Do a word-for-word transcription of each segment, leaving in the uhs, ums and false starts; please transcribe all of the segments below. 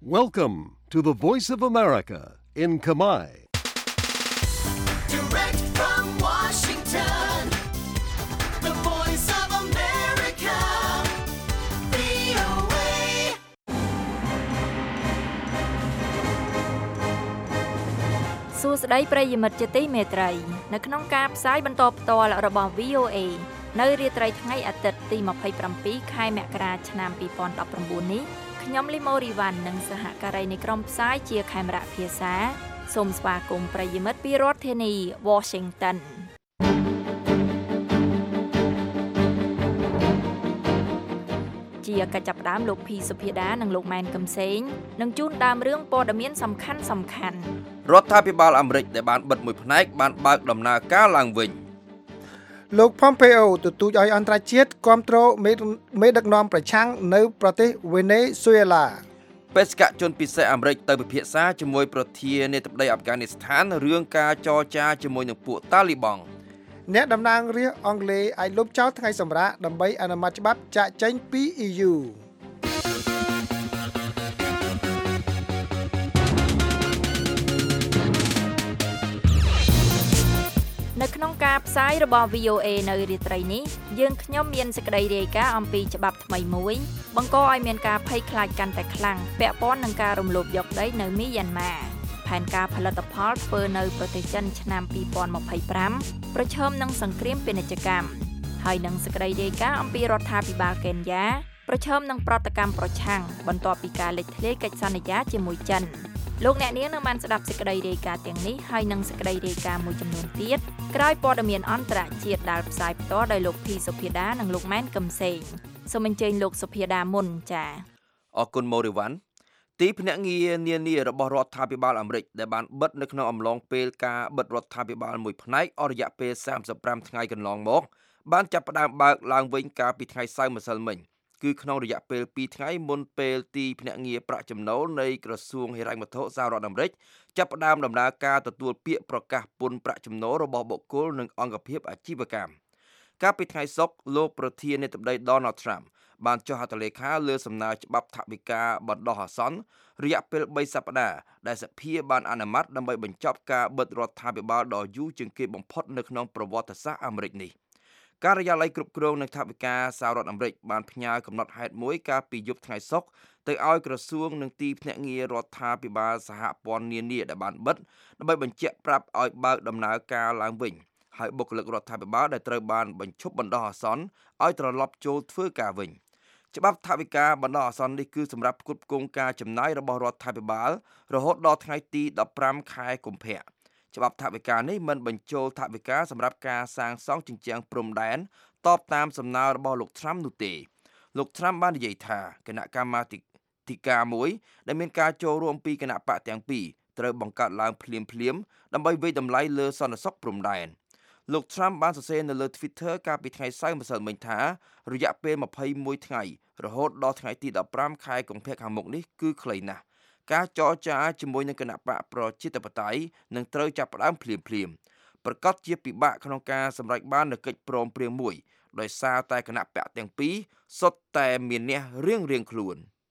Welcome to the Voice of America in Khmer. Direct from Washington, the Voice of America, វី អូ เอសួស្តីប្រិយមិត្តជាទីមេត្រីនៅក្នុងការផ្សាយបន្តផ្ទាល់របស់ វី អូ เอ នៅរាត្រីថ្ងៃអាទិត្យទីម្ភៃប្រាំពីរខែមករាឆ្នាំពីរពាន់ដប់ប្រាំបួននេះខ្ញុំលីម៉ូរីវ៉ាន់និងសហការីនៃក្រុមផ្សាយជាខេមរៈភាសាសូមស្វាគមន៍ប្រិយមិត្តពីរដ្ឋធានី Washington ជាកិច្ចចាប់ផ្ដើមលោកភីសុភាដានិងលោកម៉ែនកឹមសេងនឹងជូនដើមរឿងព័ត៌មានសំខាន់សំខាន់រដ្ឋាភិបាលអាមេរិកដែលបានបិទមួយផ្នែកបានបើកដំណើរការឡើងវិញលោក Pompeo ទទូចឲ្យអន្តរជាតិគាំទ្រមេដឹកនាំប្រឆាំងនៅប្រទេសវេណេស៊ុយអេឡាបេសកជនពិសេសអាមេរិកទៅពិភាក្សាជាមួយប្រធានាធិបតីអាហ្វហ្គានីស្ថានរឿងការចរចាជាមួយនឹងពួកតាលីបង់អ្នកតំណាងរាស្ត្រអង់គ្លេសអាចលុបចោលថ្ងៃសម្រាកដើម្បីអនុម័តច្បាប់ចាកចេញពី អ៊ី យូនៅក្នុងការផ្សាយរបស់ វី អូ เอ នៅរាត្រីនេះយើងខ្ញុំមានសេចក្តីរាយការណ៍អំពីច្បាប់ថ្មីមួយបង្កឲ្យមានការភ័យខ្លាចកាន់តែខ្លាំងពាក់ព័ន្ធនឹងការរំលោភយកដីនៅមីយ៉ាន់ម៉ាផែនការផលិតផលធ្វើនៅប្រទេសចិនឆ្នាំពីរពាន់ម្ភៃប្រាំប្រឈមនឹងសង្គ្រាមពាណិជ្ជកម្មហើយនឹងសេចក្តីរាយការណ៍អំពីរដ្ឋាភិបាលកេនយ៉ាប្រឈមនឹងប្រតិកម្មប្រឆាំងបន្ទាប់ពីការលេចធ្លាយកិច្ចសន្យាជាមួយចិនលោកអ្នកនាងនឹងបានស្ដាប់សេចក្តីរាយការណ៍ទាំងនេះហើយនឹងសេចក្តីរាយការណ៍មួយចំនួនទៀតក្រោយព័ត៌មានអន្តរជាតិដែលផ្សាយផ្ទាល់ដោយលោកភីសុភាដានិងលោកម៉ែនកឹមសេងសូមអញ្ជើញលោកសុភាដាមុនចា៎អរគុណម៉ូរីវ៉ាន់ទីភ្នាក់ងារនានារបស់រដ្ឋាភិបាលអាមេរិកដែលបានបិទនៅក្នុងអំឡុងពេលការបិទរដ្ឋាភិបាលមួយផ្នែកអស់រយៈពេលសាមសិបប្រាំថ្ងៃកន្លងមកបានចាប់ផ្ដើមបើកឡើងវិញកាលពីថ្ងៃសៅរ៍ម្សិលមិញគឺក្នុងរយៈពេលពីរថ្ងៃមុនពេលទីភ្នាក់ងារប្រាក់ចំណូលនៃក្រសួងហិរញ្ញវត្ថុសហរដ្ឋអាមេរិកចាប់ផ្ដើមដំណើរការទទួលពាក្យប្រកាសពន្ធប្រាក់ចំណូលរបស់បុគ្គលនិងអង្គភាពអាជីវកម្មកាលពីថ្ងៃសុក្រលោកប្រធានាធិបតី Donald Trump បានចុះហត្ថលេខាលើសំណើច្បាប់ថវិកាបណ្ដោះអាសន្នរយៈពេលបីសប្តាហ៍ដែលសភាបានអនុម័តដើម្បីបញ្ចប់ការបិទរដ្ឋាភិបាលដ៏យូរជាងគេបំផុតនៅក្នុងប្រវត្តិសាស្ត្រអាមេរិកនេះការិយាល័យគ្រប់គ្រងនឹងថវិកាសហរដ្ឋអាមេរិកបានផ្ញើកំណត់ហេតុមួយកាលពីយប់ថ្ងៃសុក្រទៅឲ្យក្រសួងនិងទីភ្នាក់ងាររដ្ឋាភិបាលសហព័ន្ធនានាដែលបានបិទដើម្បីបញ្ជាក់ប្រាប់ឲ្យបើកដំណើរការឡើងវិញហើយបុគ្គលិករដ្ឋាភិបាលដែលត្រូវបានបញ្ឈប់បណ្ដោះអាសន្នឲ្យត្រឡប់ចូលធ្វើការវិញច្បាប់ថវិកាបណ្ដោះអាសន្ននេះគឺសម្រាប់ផ្គត់ផ្គង់ការចំណាយរបស់រដ្ឋាភិបាលរហូតដល់ថ្ងៃទីដប់ប្រាំខែកុម្ភៈច្បាប់ថវិកានេះមិនបញ្ចូលថវិកាសម្រាប់ការសាងសង់ជញ្ជាំងព្រំដែនតបតាមសំណើរបស់លោក Trump នោះទេលោក Trump បាននិយាយថាគណៈកម្មាធិការមួយដែលមានការចូលរួមពីគណៈបកទាំងពីរត្រូវបង្កើតឡើងភ្លាមៗដើម្បីវិយតម្លៃលើសន្តិសុខព្រំដែនលោក Trump បានសរសេរនៅលើ Twitter កាលពីថ្ងៃសៅរ៍ម្សិលមិញថារយៈពេលម្ភៃមួយថ្ងៃរហូតដល់ថ្ងៃទីដប់ប្រាំខែកុម្ភៈខាងមុខនេះគឺខ្លីណាស់ការចរចាជាមួយនឹងគណៈបកប្រជាធិបតេយ្យនឹងត្រូវចាប់ផ្ដើមភ្លាមៗប្រកាសជាពិបាកក្នុងការសម្រេចបាននូវកិច្ចព្រមព្រៀងមួយដោយសារតែគណៈបកទាំងពីរសុទ្ធតែមានអ្នករៀងៗខ្លួន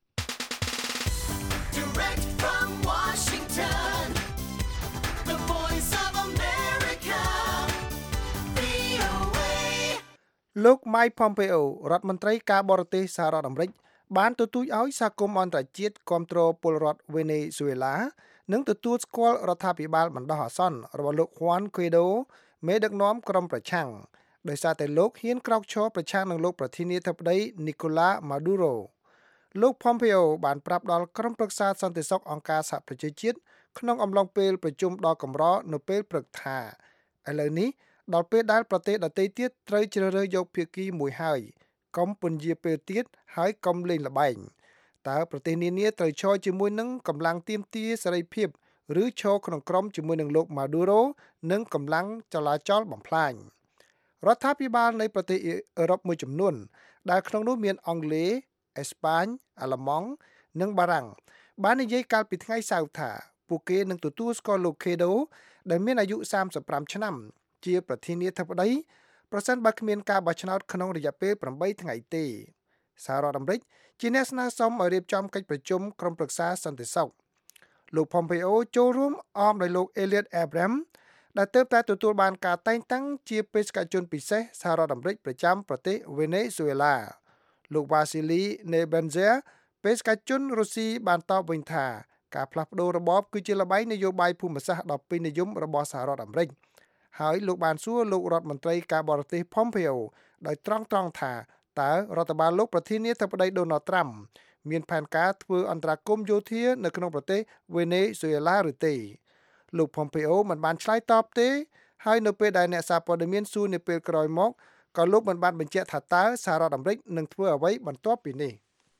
Direct from Washington, the Voice of America, វី អូ เอលោក Mike Pompeo រដ្ឋមន្ត្រីការបរទេសសហរដ្ឋអាមេរិកបានទទូចឲ្យសហគមន៍អន្តរជាតិគាំទ្រពលរដ្ឋវេណេស៊ុយអេឡានិងទទួលស្គាល់រដ្ឋាភិបាលបណ្ដោះអាសន្នរបស់លោក Juan Guaido មេដឹកនាំក្រុមប្រឆាំងដោយសារតែលោកហ៊ានក្រោកឈរប្រឆាំងនឹងលោកប្រធានាធិបតី Nicolas Maduro លោក Pompeo បានប្រាប់ដល់ក្រុមប្រឹក្សាសន្តិសុខអង្គការសហប្រជាជាតិក្នុងអំឡុងពេលប្រជុំដ៏កម្រនៅពេលព្រឹកថាឥឡូវនេះដល់ពេលដែលប្រទេសដទៃទៀតត្រូវជ្រើសរើសយកភាគីមួយហើយកុំពន្យាពេលទៀតហើយកុំលេងល្បែងតើប្រទេសនានាត្រូវឈរជាមួយនឹងកម្លាំងទាមទារសេរីភាពឬឈរក្នុងក្រុមជាមួយនឹងលោក Maduro និងកម្លាំងចលាចលបំផ្លាញរដ្ឋាភិបាលនៃប្រទេសអឺរ៉ុបមួយចំនួនដែលក្នុងនោះមានអង់គ្លេសអេស្ប៉ាញអាល្លឺម៉ង់និងបារាំងបាននិយាយកាលពីថ្ងៃសៅរ៍ថាពួកគេនឹងទទួលស្គាល់លោក Guaido ដែលមានអាយុសាមសិបប្រាំឆ្នាំជាប្រធានាធិបតីប្រសិនបើគ្មានការបោះឆ្នោតក្នុងរយៈពេលប្រាំបីថ្ងៃទេសហរដ្ឋអាមេរិកជាអ្នកស្នើសុំឲ្យរៀបចំកិច្ចប្រជុំក្រុមប្រឹក្សាសន្តិសុខលោក Pompeo ចូលរួមអមដោយលោក Elliot Abrams ដែលទើបតែទទួលបានការតែងតាំងជាបេសកជនពិសេសសហរដ្ឋអាមេរិកប្រចាំប្រទេសវេណេស៊ុយអេឡាលោក Vasily Nebenzia បេសកជនរុស្ស៊ីបានតបវិញថាការផ្លាស់ប្ដូររបបគឺជាល្បែងនយោបាយភូមិសាស្ត្រដ៏ពេញនិយមរបស់សហរដ្ឋអាមេរិកហើយលោកបានសួរលោករដ្ឋមន្ត្រីការបរទេស Pompeo ដោយត្រង់ត្រង់ថាតើរដ្ឋបាលលោកប្រធានាធិបតី Donald Trump មានផែនការធ្វើអន្តរាគមន៍យោធានៅក្នុងប្រទេសវេណេស៊ុយអេឡាឬទេលោក Pompeo មិនបានឆ្លើយតបទេហើយនៅពេលដែលអ្នកសារព័ត៌មានសួរនៅពេលក្រោយមកក៏លោកមិនបានបញ្ជាក់ថាតើសហរដ្ឋអាមេរិកនឹងធ្វើអ្វីបន្ទាប់ពីនេះ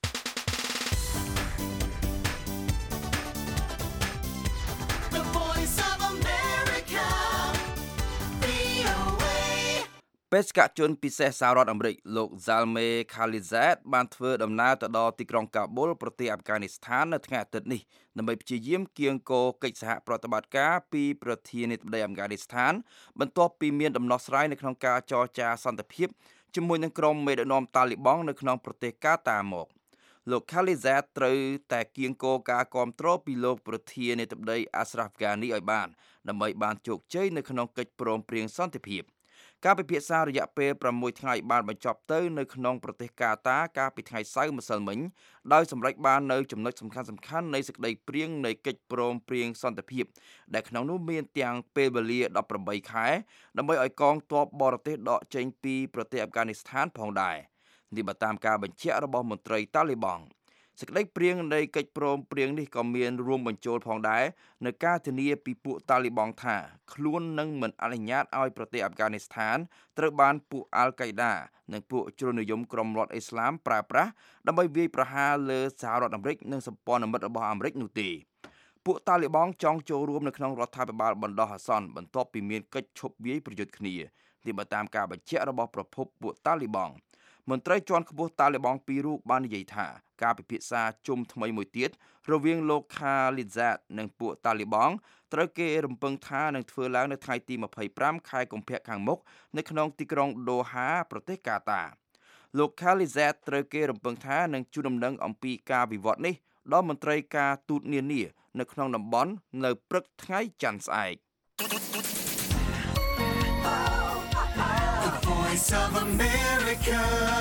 បេសកជនពិសេសសហរដ្ឋអាមេរិកលោក Zalmay Khalilzad បានធ្វើដំណើរទៅដល់ទីក្រុងកាប៊ុលប្រទេសអាហ្វហ្គានីស្ថាននៅថ្ងៃអាទិត្យនេះដើម្បីព្យាយាមគៀងគរកិច្ចសហប្រតិបត្តិការពីប្រធានាធិបតីអាហ្វហ្គានីស្ថានបន្ទាប់ពីមានដំណោះស្រាយនៅក្នុងការចរចាសន្តិភាពជាមួយនឹងក្រុមមេដឹកនាំតាលីបង់នៅក្នុងប្រទេសកាតាមកលោក Khalilzad ត្រូវតែគៀងគរការគាំទ្រពីលោកប្រធានាធិបតី Ashraf Ghani ឲ្យបានដើម្បីបានជោគជ័យនៅក្នុងកិច្ចព្រមព្រៀងសន្តិភាពការពិភាក្សារយៈពេលប្រាំមួយថ្ងៃបានបញ្ចប់ទៅនៅក្នុងប្រទេសកាតាកាលពីថ្ងៃសៅរ៍ម្សិលមិញដោយសម្រេចបាននៅចំណុចសំខាន់ៗនៃសេចក្តីព្រៀងនៃកិច្ចព្រមព្រៀងសន្តិភាពដែលក្នុងនោះមានទាំងពេលវេលាដប់ប្រាំបីខែដើម្បីឲ្យកងទ័ពបរទេសដកចេញពីប្រទេសអាហ្វហ្គានីស្ថានផងដែរនេះបើតាមការបញ្ជាក់របស់មន្ត្រីតាលីបង់សេចក្តីព្រៀងនៃកិច្ចព្រមព្រៀងនេះក៏មានរួមបញ្ចូលផងដែរនៅការធានាពីពួកតាលីបង់ថាខ្លួននឹងមិនអនុញ្ញាតឲ្យប្រទេសអាហ្វហ្គានីស្ថានត្រូវបានពួកអាល់កៃដានិងពួកជ្រុលនិយមក្រុមរដ្ឋអ៊ីស្លាមប្រើប្រាស់ដើម្បីវាយប្រហារលើសហរដ្ឋអាមេរិកនិងសម្ព័ន្ធមិត្តរបស់អាមេរិកនោះទេពួកតាលីបង់ចង់ចូលរួមនៅក្នុងរដ្ឋាភិបាលបណ្ដោះអាសន្នបន្ទាប់ពីមានកិច្ចឈប់វាយប្រយុទ្ធគ្នានេះបើតាមការបញ្ជាក់របស់ប្រភពពួកតាលីបង់មន្ត្រីជាន់ខ្ពស់តាលីបង់ពីររូបបាននិយាយថាការពិភាក្សាជុំថ្មីមួយទៀតរវាងលោក Khalilzad និងពួកតាលីបង់ត្រូវគេរំពឹងថានឹងធ្វើឡើងនៅថ្ងៃទីម្ភៃប្រាំខែកុម្ភៈខាងមុខនៅក្នុងទីក្រុងដូហាប្រទេសកាតាលោក Khalilzad ត្រូវគេរំពឹងថានឹងជូនដំណឹងអំពីការវិវត្តនេះដល់មន្ត្រីការទូតនានានៅក្នុងតំបន់នៅព្រឹកថ្ងៃច័ន្ទស្អែក Voice of America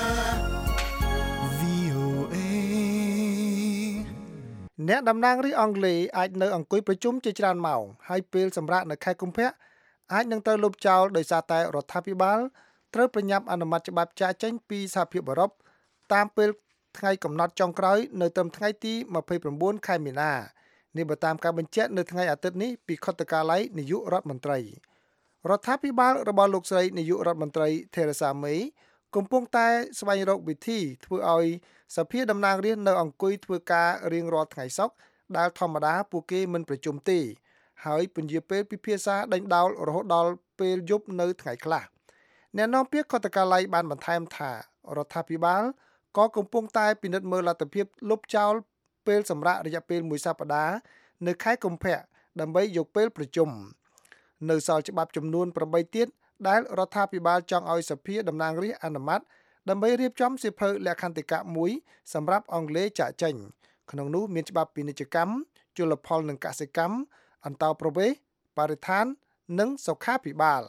អ្នកតំណាងរាស្ត្រអង់គ្លេសអាចនៅអង្គុយប្រជុំជាច្រើនម៉ោងហើយពេលសម្រាប់នៅខែកុម្ភៈអាចនឹងត្រូវលុបចោលដោយសារតែរដ្ឋាភិបាលត្រូវប្រញាប់អនុម័តច្បាប់ចាកចេញពីសហភាពអឺរ៉ុបតាមពេលថ្ងៃកំណត់ចុងក្រោយនៅត្រឹមថ្ងៃទីម្ភៃប្រាំបួនខែមីនានេះបើតាមការបញ្ជាក់នៅថ្ងៃអាទិត្យនេះពីខុទ្ទកាល័យនាយករដ្ឋមន្ត្រីរដ្ឋាភិបាលរបស់លោកស្រីនាយករដ្ឋមន្ត្រី Theresa May កំពុងតែស្វែងរកវិធីធ្វើឲ្យសភាតំណាងរាស្ត្រនៅអង្គុយធ្វើការរៀងរាល់ថ្ងៃសុក្រដែលធម្មតាពួកគេមិនប្រជុំទេហើយពន្យាពេលពិភាក្សាដេញដោលរហូតដល់ពេលយប់នៅថ្ងៃខ្លះអ្នកនាំពាក្យខុទ្ទកាល័យបានបន្ថែមថារដ្ឋាភិបាលក៏កំពុងតែពិនិត្យមើលលទ្ធភាពលុបចោលពេលសម្រាប់រយៈពេលមួយសប្តាហ៍នៅខែកុម្ភៈដើម្បីយកពេលប្រជុំនៅសល់ច្បាប់ចំនួនប្រាំបីទៀតដែលរដ្ឋាភិបាលចង់ឲ្យសភាតំណាងរាស្ត្រអនុម័តដើម្បីរៀបចំសៀវភៅលក្ខន្តិកៈមួយសម្រាប់អង់គ្លេសចាក់ចេញក្នុងនោះមានច្បាប់ពាណិជ្ជកម្មជលផលនិងកសិកម្មអន្តោប្រវេសន៍បរិស្ថាននិងសុខាភិបាល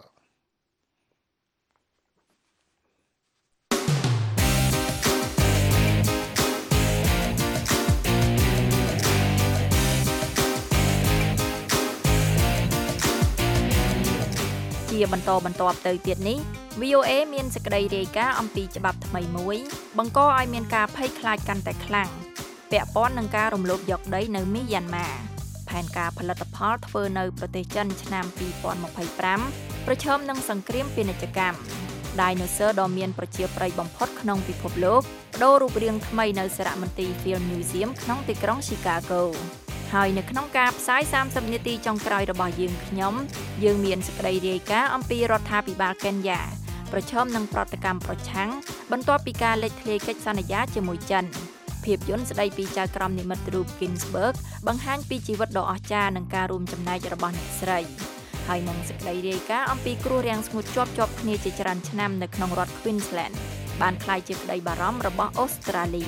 ជាបន្តបន្ទាប់ទៅទៀតនេះ វី អូ เอ មានសេចក្តីរាយការណ៍អំពីច្បាប់ថ្មីមួយបង្កឲ្យមានការភ័យខ្លាចកាន់តែខ្លាំងពាក់ព័ន្ធនឹងការរំលោភយកដីនៅមីយ៉ាន់ម៉ាផែនការផលិតផលធ្វើនៅប្រទេសចិនឆ្នាំពីរពាន់ម្ភៃប្រាំប្រឈមនឹងសង្គ្រាមពាណិជ្ជកម្ម Dinosaur ដ៏មានប្រជាប្រិយបំផុតក្នុងពិភពលោកបដូររូបរាងថ្មីនៅសារមន្ទីរ Field Museum ក្នុងទីក្រុង Chicagoហើយនៅក្នុងការផ្សាយសាមសិបនាទីចុងក្រោយរបស់យើងខ្ញុំយើងមានសេចក្តីរាយការណ៍អំពីរដ្ឋាភិបាលកេនយ៉ាប្រឈមនឹងប្រតិកម្មប្រឆាំងបន្ទាប់ពីការលេចធ្លាយកិច្ចសន្យាជាមួយចិនភាពយន្តស្តីពីចៅក្រមនិមិត្តរូប Ginsburg បង្ហាញពីជីវិតដ៏អស្ចារ្យនិងការរួមចំណែករបស់អ្នកស្រីហើយនឹងសេចក្តីរាយការណ៍អំពីគ្រោះរាំងស្ងួតជាប់ជាប់គ្នាជាច្រើនឆ្នាំនៅក្នុងរដ្ឋ Queensland បានក្លាយជាក្តីបារម្ភរបស់អូស្ត្រាលី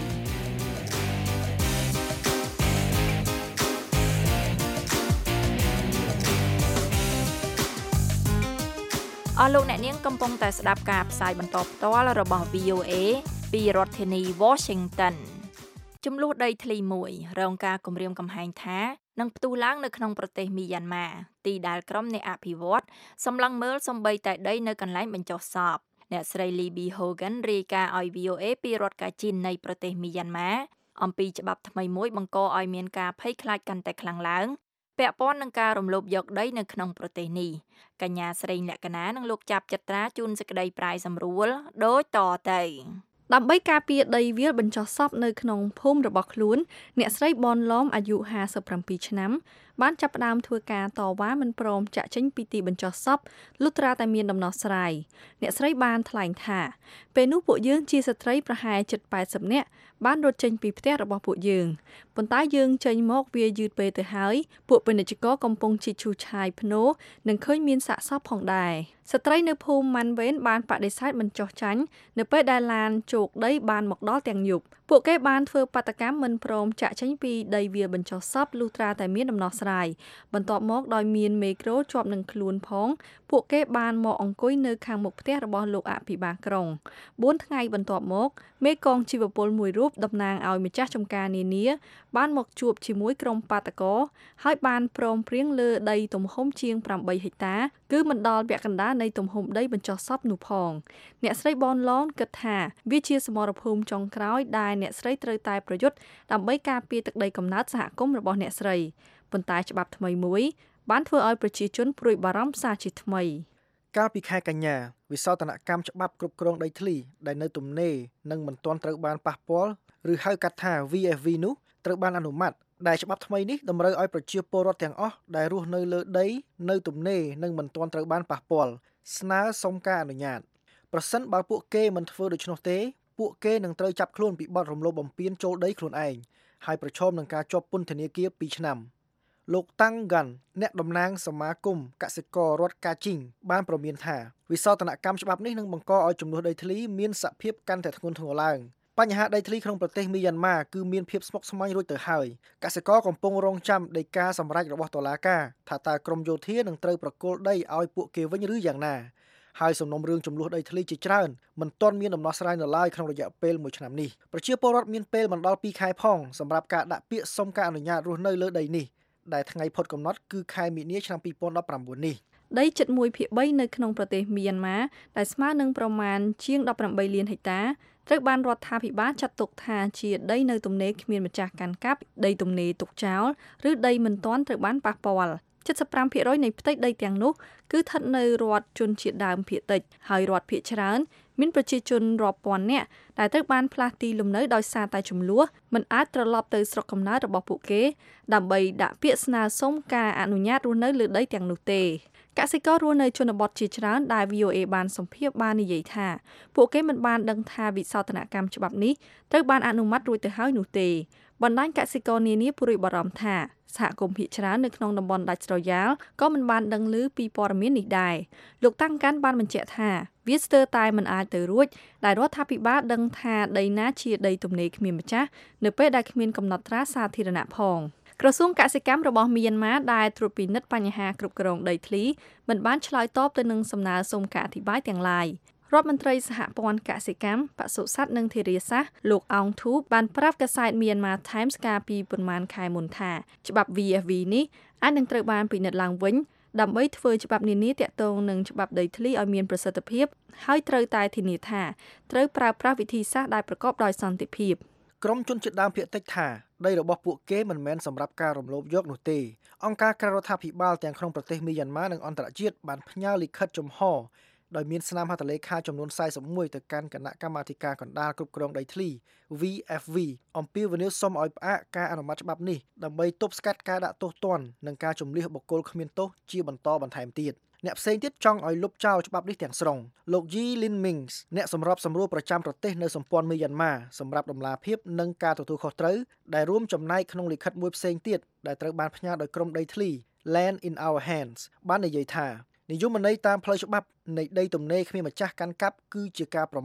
អស់លោកអ្នកនាងកំពុងតែស្ដាប់ការផ្សាយបន្តផ្ទាល់របស់ វី អូ អេ ពីរដ្ឋធានី Washington ចំនួនដីធ្លីមួយរងការគំរាមកំហែងថានឹងផ្ទុះឡើងនៅក្នុងប្រទេសមីយ៉ាន់ម៉ាទីដែលក្រុមអ្នកអភិវឌ្ឍសម្លឹងមើលសំបីតែដីនៅកន្លែងបញ្ចុះសពអ្នកស្រី Libby Hogan រាយការណ៍ឲ្យ វី អូ អេ ពីរដ្ឋកាជីននៃប្រទេសមីយ៉ាន់ម៉ាអំពីច្បាប់ថ្មីមួយបង្កឲ្យមានការភ័យខ្លាចកាន់តែខ្លាំងឡើងពាក់ព័ន្ធនឹងការរំលោភយកដីនៅក្នុងប្រទេសនេះកញ្ញាស្រីលក្ខណានឹងលោកចាប់ចត្រាជូនសេចក្តីប្រាយសម្រួលដូចតទៅដើម្បីការពារដីវាលបញ្ចុះសពនៅក្នុងភូមិរបស់ខ្លួនអ្នកស្រីបនឡំអាយុห้าสิบเจ็ดឆ្នាំបានចាប់ផ្ដើមធ្វើការតវ៉ាមិនព្រមចាក់ចេញពីទីបញ្ចុះសពលុះត្រាតែមានដំណោះស្រាយអ្នកស្រីបានថ្លែងថាពេលនោះពួកយើងជាស្ត្រីប្រហែលជិតแปดสิบនាក់បានរត់ចេញពីផ្ទះរបស់ពួកយើងប៉ុន្តែយើងចេញមកវាយឺតពេលទៅហើយពួកពាណិជ្ជករកំពុងជីកឈូសឆាយភ្នូរនិងឃើញមានសាកសពផងដែរស្ត្រីនៅភូមិម៉ាន់វេនបានបដិសេធមិនចុះចាញ់នៅពេលដែលឡានជោគដីបានមកដល់ទាំងយប់ពួកគេបានធ្វើបាតកម្មមិនព្រមចាក់ចេញពីដីវាលបញ្ចុះសពលុះត្រាតែមានដំណោះស្រាយបន្ទាប់មកដោយមានមេក្រូជាប់នឹងខ្លួនផងពួកគេបានមកអង្គុយនៅខាងមុខផ្ទះរបស់លោកអភិបាលក្រុងបួនថ្ងៃបន្ទាប់មកមេកងជីវពលមួយរូបតំណាងឲ្យម្ចាស់ចំការនានាបានមកជួបជាមួយក្រុមបាតកោហើយបានព្រមព្រៀងលើដីទំហំជាងแปดហិកតាគឺមិនដល់ពាក់កណ្ដាលនៃទំហំដីបញ្ចុះសពនោះផងអ្នកស្រីបនឡងគិតថាវាជាសមរភូមិចុងក្រោយដែលអ្នកស្រីត្រូវតែប្រយុទ្ធដើម្បីការពារទឹកដីកំណើតសហគមន៍របស់អ្នកស្រីប៉ុន្តែច្បាប់ថ្មីមួយបានធ្វើឲ្យប្រជាជនព្រួយបារម្ភសារជាថ្មីកាលពីខែកញ្ញាវិសោធនកម្មច្បាប់គ្រប់គ្រងដីធ្លីដែលនៅទំនេរនិងមិនទាន់ត្រូវបានប៉ះពាល់ឬហៅកាត់ថា វី អេហ្វ វី នោះត្រូវបានអនុម័តដែលច្បាប់ថ្មីនេះតម្រូវឲ្យប្រជាពលរដ្ឋទាំងអស់ដែលរស់នៅលើដីនៅទំនេរនិងមិនទាន់ត្រូវបានប៉ះពាល់ស្នើសុំការអនុញ្ញាតប្រសិនបើពួកគេមិនធ្វើដូច្នោះទេពួកគេនឹងត្រូវចាប់ខ្លួនពីបទរំលោភបំពានចូលដីខ្លួនឯងហើយប្រឈមនឹងការជាប់ពន្ធនាគារពីរឆ្នាំលោកតាំងហ្គាន់អ្នកតំណាងសមាគមកសិកររដ្ឋកាជីងបានប្រមានថាវិសោធនកម្មច្បាប់នេះនឹងបង្កឲ្យចំនួនដីធ្លីមានសភាពកាន់តែធ្ងន់ធ្ងរឡើងបញ្ហាដីធ្លីក្នុងប្រទេសមីយ៉ាន់ម៉ាគឺមានភាពស្មុគស្មាញរួចទៅហើយកសិករកំពុងរងចាំដីកាសម្រេចរបស់តុលាការថាតើក្រមយោធានឹងត្រូវប្រគល់ដីឲ្យពួកគេវិញឬយ៉ាងណាហើយសំណុំរឿងចំនួនដីធ្លីជាច្រើនមិនទាន់មានដំណោះស្រាយនៅឡើយក្នុងរយៈពេលមួយឆ្នាំនេះប្រជាពលរដ្ឋមានពេលមិនដល់ពីរខែផងសម្រាប់ការដាក់ពាក្យសុំការអនុញ្ញាតរស់នៅលើដីនេះដែលថ្ងៃផុតកំណត់គឺខែមីនាឆ្នាំពីរពាន់ដប់ប្រាំបួននេះដីជិតមួយភាគបីនៅក្នុងប្រទេសមីយ៉ាន់ម៉ាដែលស្មើនឹងប្រមាណជាងដប់ប្រាំបីលានហិកតាត្រូវបានរដ្ឋាភិបាលចាត់ទុកថាជាដីនៅទំនេរគ្មានម្ចាស់កាន់កាប់ដីទំនេរទុកចោលឬដីមិនទាន់ត្រូវបានប៉ះពាល់75%នៃផ្ទៃដីទាំងនោះគឺស្ថិតនៅរដ្ឋជនជាតិដើមភាគតិចហើយរដ្ឋភាគច្រើនមានប្រជាជនរាប់ពាន់នាក់ដែលត្រូវបានផ្លាស់ទីលំនៅដោយសារតែចំនួនមិនអាចត្រឡប់ទៅស្រុកកំណើតរបស់ពួកគេដើម្បីដាក់ពាក្យស្នើសុំការអនុញ្ញាតរស់នៅលើដីទាំងនោះទេកសិកររស់នៅជនបទជាច្រើនដែល វី អូ អេ បានសម្ភាសន៍បាននិយាយថាពួកគេមិនបានដឹងថាវិសោធនកម្មច្បាប់នេះត្រូវបានអនុម័តរួចទៅហើយនោះទេបណ្ដាញកសិករនានាព្រួយបារម្ភថាសហគមន៍ភាគច្រើននៅក្នុងតំបន់ដាច់ស្រយាលក៏មិនបានដឹងឮពីព័ត៌មាននេះដែរលោកតាំងកាន់បានបញ្ជាក់ថាវាស្ទើរតែមិនអាចទៅរួចដែលរដ្ឋាភិបាលដឹងថាដីណាជាដីទំនេរគ្មានម្ចាស់នៅពេលដែលគ្មានកំណត់ត្រាសាធារណៈផងក្រសួងកសិកម្មរបស់មីយ៉ាន់ម៉ាដែលត្រួតពិនិត្យបញ្ហាគ្រប់គ្រងដីធ្លីមិនបានឆ្លើយតបទៅនឹងសំណើសុំការអធិប្បាយទាំងឡាយរដ្ឋមន្ត្រីសហព័ន្ធកសិកម្មបសុសត្វនិងធារាសាស្ត្រលោកអោងធូបបានប្រាប់កាសែត Myanmar Times កាលពីប្រមាណខែមុនថាច្បាប់ វី អេហ្វ វី នេះអាចនឹងត្រូវបានពិនិត្យឡើងវិញដើម្បីធ្វើច្បាប់នានាទាក់ទងនឹងច្បាប់ដីធ្លីឲ្យមានប្រសិទ្ធភាពហើយត្រូវតែធានាថាត្រូវប្រើប្រាស់វិធីសាស្ត្រដែលប្រកបដោយសន្តិភាពក្រមជនជាតិដើមភាគតិចថាដីរបស់ពួកគេមិនមែនសម្រាប់ការរំលោភយកនោះទេអង្គការក្រៅរដ្ឋាភិបាលទាំងក្នុងប្រទេសមីយ៉ាន់ម៉ានិងអន្តរជាតិបានផ្ញើលិខិតចំហដោយមានស្នាមហត្ថលេខាចំនួនสี่สิบเอ็ดទៅកាន់គណៈកម្មាធិការកណ្ដាលគ្រប់គ្រងដីធ្លី វី អេហ្វ វី អំពីវិនិយោគសុំឲ្យផ្អាកការអនុម័តច្បាប់នេះដើម្បីទប់ស្កាត់ការដាក់ទោសទណ្ឌនិងការជំនះបុគ្គលគ្មានទោសជាបន្តបន្ថែមទៀតអ្នកផ្សេងទៀតចង់ឲ្យលុបចោលច្បាប់នេះទាំងស្រុងលោក Yi Lin Mings អ្នកសម្របសម្រួលប្រចាំប្រទេសនៅសម្ព័ន្ធមីយ៉ាន់ម៉ាសម្រាប់ដំណាភៀបនិងការទទួលខុសត្រូវដែលរួមចំណែកក្នុងលិខិតមួយផ្សេងទៀតដែលត្រូវបានផ្ញើដោយក្រុមដីធ្លី Land in Our Hands បាននិយាយថានិយមន័យតាមផ្លូវច្បាប់នៃដីទំនេរគ្មានម្ចាស់កាន់កាប់គឺជាការប្រមាថ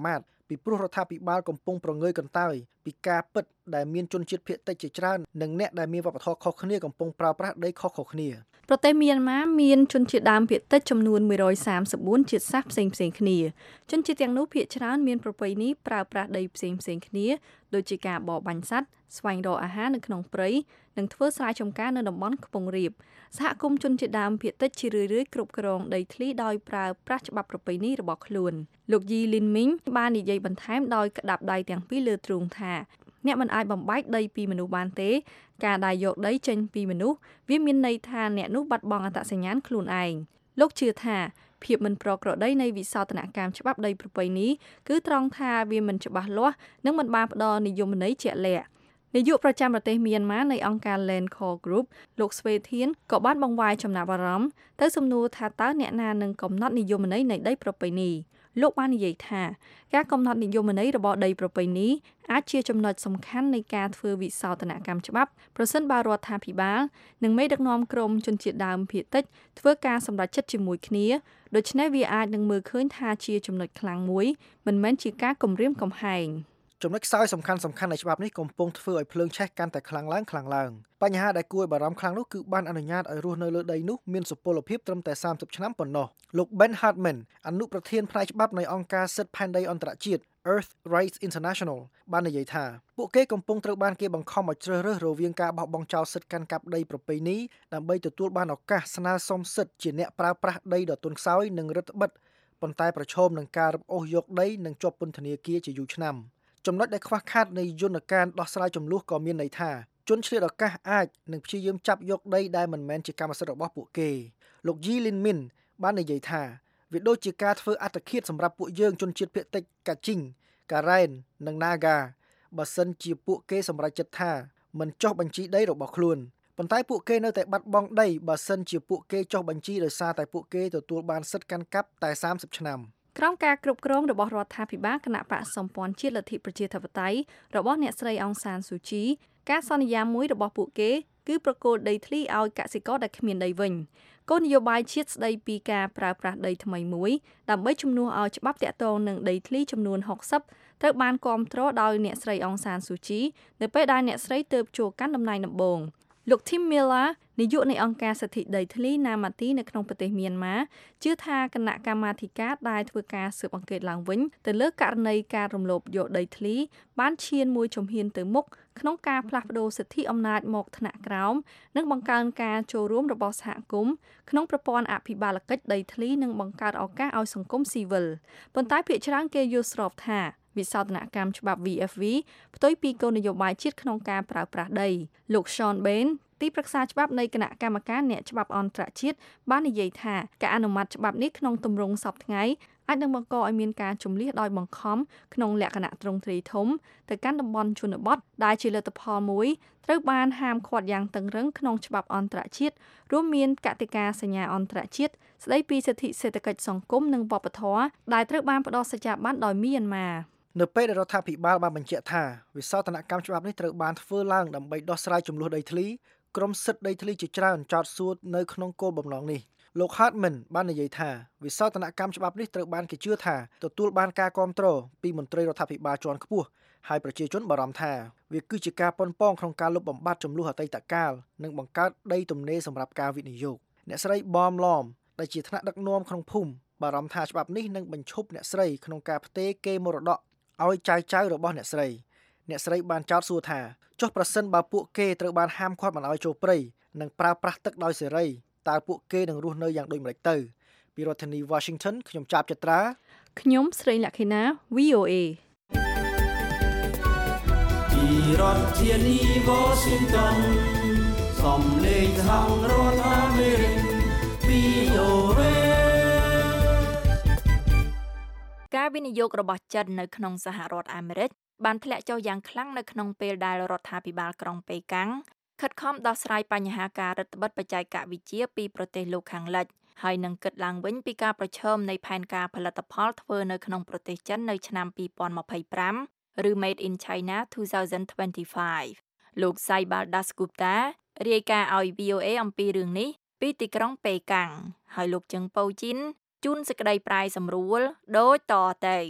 ពីព្រោះរដ្ឋាភិបាលកំពុងប្រងើយកន្តើយពីការពិតដែលមានជនជាតិភាគតិចជាច្រើននិងអ្នកដែលមានវប្បធម៌ខុសគ្នាកំពុងប្រើប្រាស់ដីខុសៗគ្នាប្រទេសមីយ៉ាន់ម៉ាមានជនជាតិដើមភាគតិចចំនួនមួយរយសាមសិបបួនជាតិសាសន៍ផ្សេងៗគ្នាជនជាតិទាំងនោះភាគច្រើនមានប្រពៃណីប្រើប្រាស់ដីផ្សេងៗគ្នាដូចជាការបរបាញ់សត្វស្វែងរកអាហារនៅក្នុងព្រៃនិងធ្វើស្រែចម្ការនៅតំបន់ខ្ពង់រាបសហគមន៍ជនជាតិដើមភាគតិចជារឿយៗគ្រប់គ្រងដីធ្លីដោយប្រើប្រាស់ច្បាប់ប្រពៃណីរបស់ខ្លួនលោកយីលីនមីងបាននិយាយបន្ថែមដោយក្តាប់ដៃទាំងពីរលើទ្រូងថាអ្នកមិនអាចបំបែកដីពីមនុស្សបានទេការដែលយកដីចេញពីមនុស្សវាមានន័យថាអ្នកនោះបាត់បង់អត្តសញ្ញាណខ្លួនឯងលោកជឿថាភាពមិនប្រក្រតីនៃវិសោធនកម្មច្បាប់ដីប្រពៃណីគឺត្រង់ថាវាមិនច្បាស់លាស់និងមិនបានផ្ដល់និយមន័យជាក់លាក់នាយកប្រចាំប្រទេសមីយ៉ាន់ម៉ានៃអង្គការ Land Call Group លោកស្វេធានក៏បានបង្វែរចំណាប់អារម្មណ៍ទៅសំណួរថាតើអ្នកណានឹងកំណត់និយមន័យនៃដីប្រពៃណីលោកបាននិយាយថាការកំណត់និយមន័យរបស់ដីប្រពៃណីអាចជាចំណុចសំខាន់នៃការធ្វើវិសោធនកម្មច្បាប់ប្រសិនបើរដ្ឋាភិបាលនិងមេដឹកនាំក្រមជនជាតិដើមភាគតិចធ្វើការសម្រេចចិត្តជាមួយគ្នាដូច្នេះវាអាចនឹងមើលឃើញថាជាចំណុចខ្លាំងមួយមិនមែនជាការគំរាមកំហែងចំណុចខ្សោយសំខាន់សំខាន់នៃច្បាប់នេះកំពុងធ្វើឲ្យភ្លើងឆេះកាន់តែខ្លាំងឡើងខ្លាំងឡើងបញ្ហាដែលគួរឲ្យបារម្ភខ្លាំងនោះគឺបានអនុញ្ញាតឲ្យរស់នៅលើដីនោះមានសុពលភាពត្រឹមតែសាមសិបឆ្នាំប៉ុណ្ណោះលោក Ben Hartman អនុប្រធានផ្នែកច្បាប់នៃអង្គការសិទ្ធិផែនដីអន្តរជាតិ Earth Rights International បាននិយាយថាពួកគេកំពុងត្រូវបានគេបង្ខំឲ្យជ្រើសរើសរវាងការបោះបង់ចោលសិទ្ធិកាន់កាប់ដីប្រពៃណីដើម្បីទទួលបានឱកាសស្នើសុំសិទ្ធិជាអ្នកប្រើប្រាស់ដីដ៏ទន់ខ្សោយនិងរដ្ឋបិទប៉ុន្តែប្រឈមនឹងការរឹបអូសយកដីនិងជាប់ពន្ធនាគារជាយូរឆ្នាំចំណុចដែលខ្វះខាតនៃយន្តការដោះស្រាយចំនួនក៏មានន័យថាជនឆ្លៀតឱកាសអាចនឹងព្យាយាមចាប់យកដីដែលមិនមែនជាកម្មសិទ្ធិរបស់ពួកគេលោក Yi Lin Min បាននិយាយថាវាដូចជាការធ្វើអត្តឃាតសម្រាប់ពួកយើងជនជាតិភាគតិចកាជីងការ៉ែននិង Naga បើសិនជាពួកគេសម្រេចចិត្តថាមិនចុះបញ្ជីដីរបស់ខ្លួនប៉ុន្តែពួកគេនៅតែបាត់បង់ដីបើសិនជាពួកគេចុះបញ្ជីដោយសារតែពួកគេទទួលបានសិទ្ធិកាន់កាប់តែសាមសិបឆ្នាំក្រោមការគ្រប់គ្រងរបស់រដ្ឋាភិបាលគណៈបកសម្ព័ន្ធជាតិលទ្ធិប្រជាធិបតេយ្យរបស់អ្នកស្រីអង្សានស៊ូជីការសន្យាមួយរបស់ពួកគេគឺប្រគល់ដីធ្លីឲ្យកសិករដែលគ្មានដីវិញគោលនយោបាយជាតិស្ដីពីការប្រើប្រាស់ដីថ្មីមួយដើម្បីជំនួសឲ្យច្បាប់ទាក់ទងនឹងដីធ្លីចំនួនហុកសិបត្រូវបានគាំទ្រដោយអ្នកស្រីអង្សានស៊ូជីនៅពេលដែលអ្នកស្រីទើបចូលកាន់តំណែងដំបូងលោក Tim Miller នាយកនៃអង្គការសិទ្ធិដីធ្លី Namati នៅក្នុងប្រទេសមីយ៉ាន់ម៉ាជឿថាគណៈកម្មាធិការដែលធ្វើការស៊ើបអង្កេតឡើងវិញទៅលើករណីការរំលោភយកដីធ្លីបានឈានមួយជំហានទៅមុខក្នុងការផ្លាស់ប្តូរសិទ្ធិអំណាចមកថ្នាក់ក្រោមនិងបង្កើនការចូលរួមរបស់សហគមន៍ក្នុងប្រព័ន្ធអភិបាលកិច្ចដីធ្លីនិងបង្កើតឱកាសឲ្យសង្គមស៊ីវិលប៉ុន្តែភាគច្រើនគេយល់ស្របថាវិសោធនកម្មច្បាប់ V F V ផ្ទុយពីគោលនយោបាយជាតិក្នុងការប្រើប្រាស់ដីលោក Sean Bain ទីប្រឹក្សាច្បាប់នៃគណៈកម្មការអ្នកច្បាប់អន្តរជាតិបាននិយាយថាការអនុម័តច្បាប់នេះក្នុងទម្រង់សពថ្ងៃអាចនឹងបង្កឲ្យមានការជំលះដោយបង្ខំក្នុងលក្ខណៈទ្រង់ទ្រាយធំទៅកាន់តំបន់ជនបទដែលជាលទ្ធផលមួយត្រូវបានហាមឃាត់យ៉ាងតឹងរ៉ឹងក្នុងច្បាប់អន្តរជាតិរួមមានកតិកាសញ្ញាអន្តរជាតិស្ដីពីសិទ្ធិសេដ្ឋកិច្ចសង្គមនិងវប្បធម៌ដែលត្រូវបានផ្ដល់សច្ចាប័នដោយមីយ៉ាន់ម៉ានៅពេលដែលរដ្ឋាភិបាលបានបញ្ជាក់ថាវិសោធនកម្មច្បាប់នេះត្រូវបានធ្វើឡើងដើម្បីដោះស្រាយចំនួនដីធ្លីក្រុមសិទ្ធិដីធ្លីជាច្រើនចោទសួរនៅក្នុងគោលបំណងនេះលោក Hartman បាននិយាយថាវិសោធនកម្មច្បាប់នេះត្រូវបានគេជឿថាទទួលបានការគាំទ្រពីមន្ត្រីរដ្ឋាភិបាលជាន់ខ្ពស់ហើយប្រជាជនបារម្ភថាវាគឺជាការប៉ុនប៉ងក្នុងការលុបបំបាត់ចំនួនអតីតកាលនិងបង្កើតដីទំនេរសម្រាប់ការវិនិយោគអ្នកស្រី Bom Lom ដែលជាថ្នាក់ដឹកនាំក្នុងភូមិបារម្ភថាច្បាប់នេះនឹងបញ្ឈប់អ្នកស្រីក្នុងការផ្ទេរកេរមរតកឲ្យចៅចៅរបស់អ្នកស្រីអ្នកស្រីបានចោទសួរថាចុះប្រសិនបើពួកគេត្រូវបានហាមឃាត់មិនឲ្យចូលព្រៃនិងប្រើប្រាស់ទឹកដោយសេរីតើពួកគេនឹងរស់នៅយ៉ាងដូចម្តេចទៅពីរដ្ឋធានី Washington ខ្ញុំចាប់ចត្រាខ្ញុំស្រីលក្ខិណា V O A ពីរដ្ឋធានី Washington សំឡេងខាងរដ្ឋអាមេរិក V O A ការវិនិយោគរបស់ចិននៅក្នុងសហរដ្ឋអាមេរិកបានធ្លាក់ចុះយ៉ាងខ្លាំងនៅក្នុងពេលដែលរដ្ឋាភិបាលក្រុងប៉េកាំងខិតខំដោះស្រាយបញ្ហាការរឹតបន្តឹងបច្ចេកវិទ្យាពីប្រទេសលោកខាងលិចហើយនឹងគិតឡើងវិញពីការប្រឈមនៃផែនការផលិតផលធ្វើនៅក្នុងប្រទេសចិននៅឆ្នាំពីរពាន់ម្ភៃប្រាំឬ Made in China twenty twenty-five លោក Saibal Dasgupta រាយការណ៍ឲ្យ V O A អំពីរឿងនេះពីទីក្រុងប៉េកាំងហើយលោកជឹងប៉ូជីនជូនសេចក្តីប្រាយសម្រួលដូចតទៅ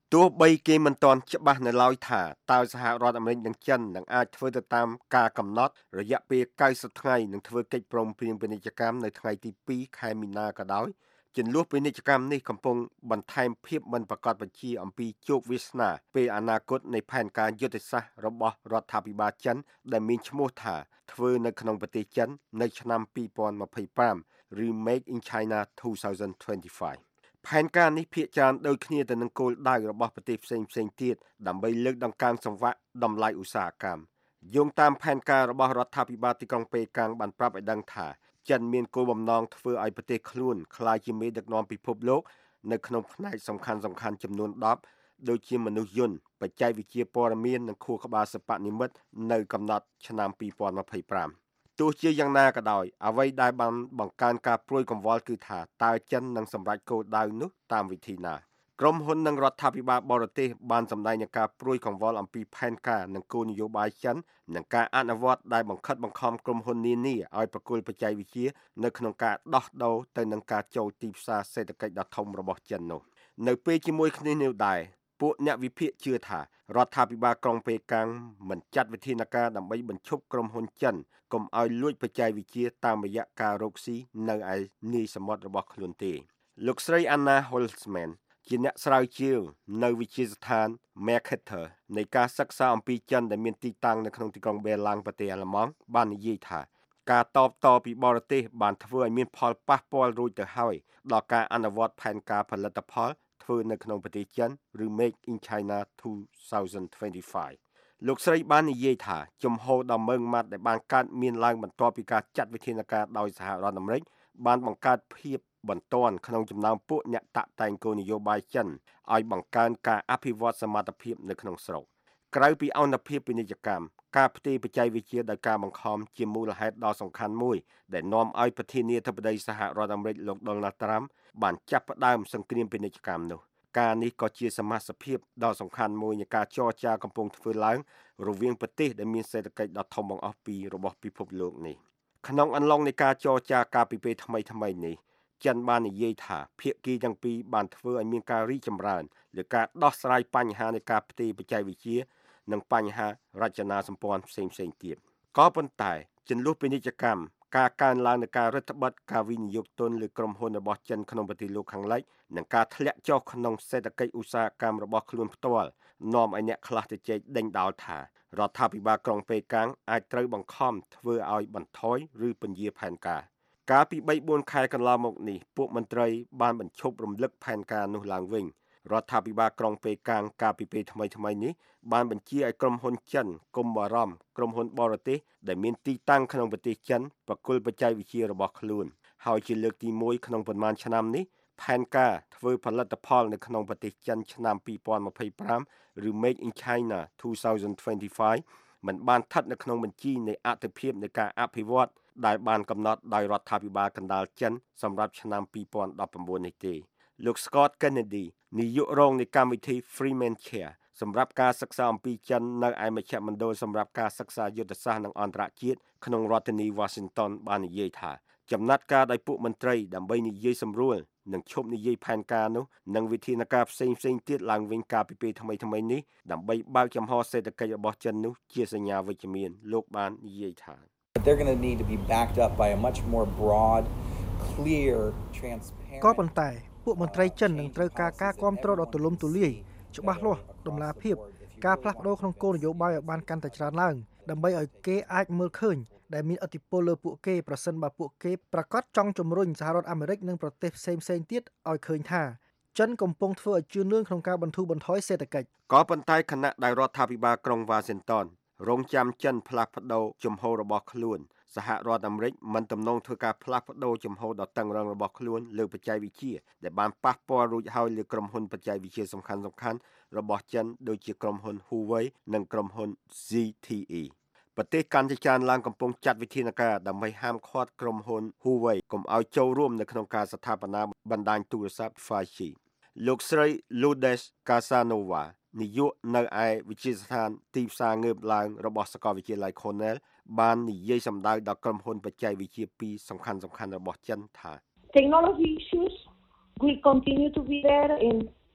ទោះបីគេមិនទាន់ច្បាស់នៅឡើយថាតើសហរដ្ឋអាមេរិកនិងចិននឹងអាចធ្វើទៅតាមការកំណត់រយៈពេលកៅសិបថ្ងៃនឹងធ្វើកិច្ចព្រមព្រៀងពាណិជ្ជកម្មនៅថ្ងៃទីពីរខែមីនាក៏ដោយជន្លោះពាណិជ្ជកម្មនេះកំពុងបន្ថែមភាពមិនប្រកបវិជ្ជាអំពីជោគវាសនាពេលអនាគតនៃផែនការយុទ្ធសាស្ត្ររបស់រដ្ឋាភិបាលចិនដែលមានឈ្មោះថាធ្វើនៅក្នុងប្រទេសចិននៅឆ្នាំពីរពាន់ម្ភៃប្រាំឬ Make in China twenty twenty-five ផែនការនេះភាគច្រើនដូចគ្នាទៅនឹងគោលដៅរបស់ប្រទេសផ្សេងៗទៀតដើម្បីលើកតម្កើងសង្វាក់តម្លៃឧស្សាហកម្មយោងតាមផែនការរបស់រដ្ឋាភិបាលទីក្រុងប៉េកាំងបានប្រាប់ឲ្យដឹងថាចិនមានគោលបំណងធ្វើឲ្យប្រទេសខ្លួនក្លាយជាមេដឹកនាំពិភពលោកនៅក្នុងផ្នែកសំខាន់ៗចំនួនដប់ដូចជាមនុស្សយន្តបច្ចេកវិទ្យាព័ត៌មាននិងខួរក្បាលសិប្បនិម្មិតនៅកំណត់ឆ្នាំពីរពាន់ម្ភៃប្រាំទោះជាយ៉ាងណាក៏ដោយអ្វីដែលបានបង្កើនការព្រួយកង្វល់គឺថាតើចិននឹងសម្រេចគោលដៅនោះតាមវិធីណាក្រុមហ៊ុននិងរដ្ឋាភិបាលបរទេសបានសម្ដែងនឹងការព្រួយកង្វល់អំពីផែនការនិងគោលនយោបាយចិននិងការអនុវត្តដែលបង្ខិតបង្ខំក្រុមហ៊ុននានាឲ្យប្រគល់បច្ចេកវិទ្យានៅក្នុងការដោះដូរទៅនឹងការចូលទីផ្សារសេដ្ឋកិច្ចដ៏ធំរបស់ចិននោះនៅពេលជាមួយគ្នានេះដែរពួកអ្នកវិភាគជឿថារដ្ឋាភិបាលក្រុងប៉េកាំងមិនចាត់វិធានការដើម្បីបញ្ឈប់ក្រុមហ៊ុនចិនកុំឲ្យលួចបច្ចេកវិទ្យាតាមរយៈការរកស៊ីនៅឯនាយសមុទ្ររបស់ខ្លួនទេលោកស្រី Anna Holzman ជាអ្នកស្រាវជ្រាវនៅវិទ្យាស្ថាន Mercator នៃការសិក្សាអំពីចិនដែលមានទីតាំងនៅក្នុងទីក្រុងបេឡាំងប្រទេសអាល្លឺម៉ង់បាននិយាយថាការតបតពីបរទេសបានធ្វើឲ្យមានផលប៉ះពាល់រួចទៅហើយដល់ការអនុវត្តផែនការផលិតផលធ្វើនៅក្នុងប្រទេសចិនឬ Make in China twenty twenty-five លោកស្រីបាននិយាយថាជំហរដ៏ម៉ឺងម៉ាត់ដែលបានកើតមានឡើងបន្ទាប់ពីការចាត់វិធានការដោយសហរដ្ឋអាមេរិកបានបង្កើតភាពបន្ទាន់ក្នុងចំណោមពួកអ្នកតាក់តែងគោលនយោបាយចិនឲ្យបង្កើនការអភិវឌ្ឍសមត្ថភាពនៅក្នុងស្រុកក្រៅពីអនុភាពពាណិជ្ជកម្មការផ្ទេរបច្ចេកវិទ្យាដោយការបង្ខំជាមូលហេតុដ៏សំខាន់មួយដែលនាំឲ្យប្រធានាធិបតីសហរដ្ឋអាមេរិកលោក Donald Trump បានចាប់ផ្ដើមសង្គ្រាមពាណិជ្ជកម្មនោះការនេះក៏ជាសមាសភាពដ៏សំខាន់មួយនៃការចរចាកំពុងធ្វើឡើងរវាងប្រទេសដែលមានសេដ្ឋកិច្ចដ៏ធំបង្អស់ពីររបស់ពិភពលោកនេះក្នុងអំឡុងនៃការចរចាកាលពីពេលថ្មីថ្មីនេះចិនបាននិយាយថាភាគីទាំងពីរបានធ្វើឲ្យមានការរីកចម្រើនលើការដោះស្រាយបញ្ហានៃការផ្ទេរបច្ចេកវិទ្យានិងបញ្ហារចនាសម្ព័ន្ធផ្សេងៗទៀតក៏ប៉ុន្តែជន្លោះពាណិជ្ជកម្មការកើនឡើងនៃការរដ្ឋបတ်ការវិនិយោគទុនលើក្រុមហ៊ុនរបស់ចិនក្នុងប្រទេសលោកខាងលិចនិងការធ្លាក់ចុះក្នុងសេដ្ឋកិច្ចឧស្សាហកម្មរបស់ខ្លួនផ្ទាល់នាំឲ្យអ្នកខ្លះទៅជែកដេញដោលថារដ្ឋាភិបាលក្រុងប៉េកាំងអាចត្រូវបង្ខំធ្វើឲ្យបន្ថយឬពន្យាផែនការកាលពីបីបួនខែកន្លងមកនេះពួកមន្ត្រីបានបញ្ឈប់រំលឹកផែនការនោះឡើងវិញរដ្ឋាភិបាលក្រុងប៉េកាំងកាលពីពេលថ្មីថ្មីនេះបានបញ្ជាឲ្យក្រុមហ៊ុនចិនកុំបារម្ភក្រុមហ៊ុនបរទេសដែលមានទីតាំងក្នុងប្រទេសចិនប្រគល់បច្ចេកវិទ្យារបស់ខ្លួនហើយជាលើកទីមួយក្នុងប៉ុន្មានឆ្នាំនេះផែនការធ្វើផលិតផលនៅក្នុងប្រទេសចិនឆ្នាំពីរពាន់ម្ភៃប្រាំឬ Make in China twenty twenty-five មិនបានស្ថិតនៅក្នុងបញ្ជីនៃអត្ថប្រយោជន៍នៃការអភិវឌ្ឍដែលបានកំណត់ដោយរដ្ឋាភិបាលកណ្ដាលចិនសម្រាប់ឆ្នាំពីរពាន់ដប់ប្រាំបួននេះទេលោក Scott Kennedy នាយករងនៃកម្មវិធី Freeman Chair សម្រាប់ការសិក្សាអំពីចិននៅឯមជ្ឈមណ្ឌលសម្រាប់ការសិក្សាយុទ្ធសាស្ត្រនិងអន្តរជាតិក្នុងរដ្ឋធានី Washington បាននិយាយថាចំណាត់ការដោយពួកមន្ត្រីដើម្បីនិយាយសម្រួលនិងឈប់និយាយផែនការនោះនិងវិធានការផ្សេងៗទៀតឡើងវិញកាលពីពេលថ្មីថ្មីនេះដើម្បីបើកចំហសេដ្ឋកិច្ចរបស់ចិននោះជាសញ្ញាវិជ្ជមានលោកបាននិយាយថា They're going to need to be backed up by a much more broad, clear, transparent ក៏ប៉ុន្តែពួកមន្ត្រីចិននឹងត្រូវការការគាំទ្រដ៏ទូលំទូលាយច្បាស់លាស់តម្លាភាពការផ្លាស់ប្ដូរក្នុងគោលនយោបាយឲ្យបានកាន់តែច្រើនឡើងដើម្បីឲ្យគេអាចមើលឃើញដែលមានឥទ្ធិពលលើពួកគេប្រសិនបើពួកគេប្រកាសចង់ជំរុញសហរដ្ឋអាមេរិកនិងប្រទេសផ្សេងៗទៀតឲ្យឃើញថាចិនកំពុងធ្វើឲ្យជឿនលឿនក្នុងការបន្ធូរបន្ថយសេដ្ឋកិច្ចក៏ប៉ុន្តែគណៈដែលរដ្ឋាភិបាលក្រុង Washington រងចាំចិនផ្លាស់ប្ដូរជំហររបស់ខ្លួនសហរដ្ឋអាមេរិកមិនទំនងធ្វើការផ្លាស់ប្ដូរជំហរដ៏តឹងរ៉ឹងរបស់ខ្លួនលើបច្ចេកវិទ្យាដែលបានប៉ះពាល់រួចហើយលើក្រុមហ៊ុនបច្ចេកវិទ្យាសំខាន់ៗរបស់ចិនដូចជាក្រុមហ៊ុន Huawei និងក្រុមហ៊ុន Z T E ប្រទេសកម្ពុជាឡើងកំពុងចាត់វិធានការដើម្បីហាមឃាត់ក្រុមហ៊ុន Huawei កុំឲ្យចូលរួមនៅក្នុងការស្ថាបនាបណ្ដាញទូរស័ព្ទ five G លោកស្រី Lourdes Casanova នាយកនៅឯវិទ្យាស្ថានទីផ្សារងើបឡើងរបស់សាកលវិទ្យាល័យ Cornell បាននិយាយសម្ដៅដល់ក្រុមហ៊ុនបច្ចេកវិទ្យាពីរសំខាន់សំខាន់របស់ចិនថា Technology issues will continue to be there and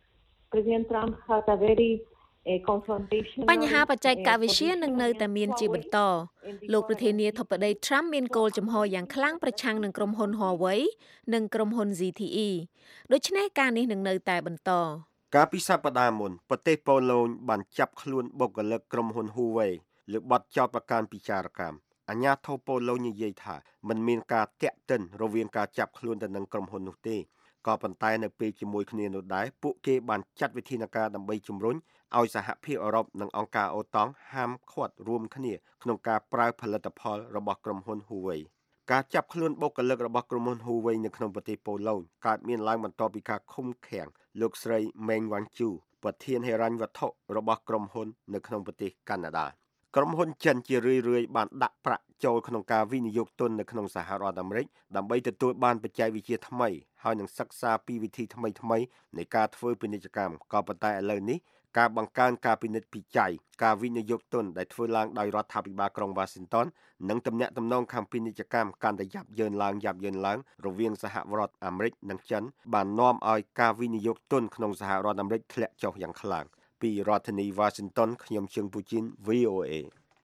President Trump has a very confrontation បញ្ហាបច្ចេកវិទ្យានឹងនៅតែមានជាបន្តលោកប្រធានាធិបតី Trump មានគោលចំហយ៉ាងខ្លាំងប្រឆាំងនឹងក្រុមហ៊ុន Huawei និងក្រុមហ៊ុន Z T E ដូច្នេះការនេះនឹងនៅតែបន្តកាលពីសប្តាហ៍មុនប្រទេសប៉ូឡូញបានចាប់ខ្លួនបុគ្គលិកក្រុមហ៊ុន Huawei លើបទចោទប្រកាន់ពិចារកម្មអាជ្ញាធរប៉ូឡូញនិយាយថាមិនមានការតាក់ទិនរវាងការចាប់ខ្លួនទៅនឹងក្រុមហ៊ុននោះទេក៏ប៉ុន្តែនៅពេលជាមួយគ្នានោះដែរពួកគេបានចាត់វិធានការដើម្បីជំរុញឲ្យសហភាពអឺរ៉ុបនិងអង្គការអូតង់ហាមឃាត់រួមគ្នាក្នុងការប្រើផលិតផលរបស់ក្រុមហ៊ុន Huawei ការចាប់ខ្លួនបុគ្គលិករបស់ក្រុមហ៊ុន Huawei នៅក្នុងប្រទេសប៉ូឡូញកើតមានឡើងបន្ទាប់ពីការឃុំឃាំងលោកស្រី Meng Wanzhou ប្រធានហិរញ្ញវត្ថុរបស់ក្រុមហ៊ុននៅក្នុងប្រទេសកាណាដាក្រុមហ៊ុនចិនជារឿយៗបានដាក់ប្រាក់ចូលក្នុងការវិនិយោគទុននៅក្នុងសហរដ្ឋអាមេរិកដើម្បីទទួលបានបច្ចេកវិទ្យាថ្មីហើយនឹងសិក្សាពីវិធីថ្មីៗនៃការធ្វើពាណិជ្ជកម្មក៏ប៉ុន្តែឥឡូវនេះការបង្កើនការពិនិត្យពិច័យការវិនិយោគទុនដែលធ្វើឡើងដោយរដ្ឋាភិបាលក្រុង Washington និងទំនាក់ទំនងខាងពាណិជ្ជកម្មកាន់តែយ៉ាប់យ៉ឺនឡើងយ៉ាប់យ៉ឺនឡើងរវាងសហរដ្ឋអាមេរិកនិងចិនបាននាំឲ្យការវិនិយោគទុនក្នុងសហរដ្ឋអាមេរិកធ្លាក់ចុះយ៉ាងខ្លាំងពីរដ្ឋធានី Washington ខ្ញុំជើងពូជីន V O A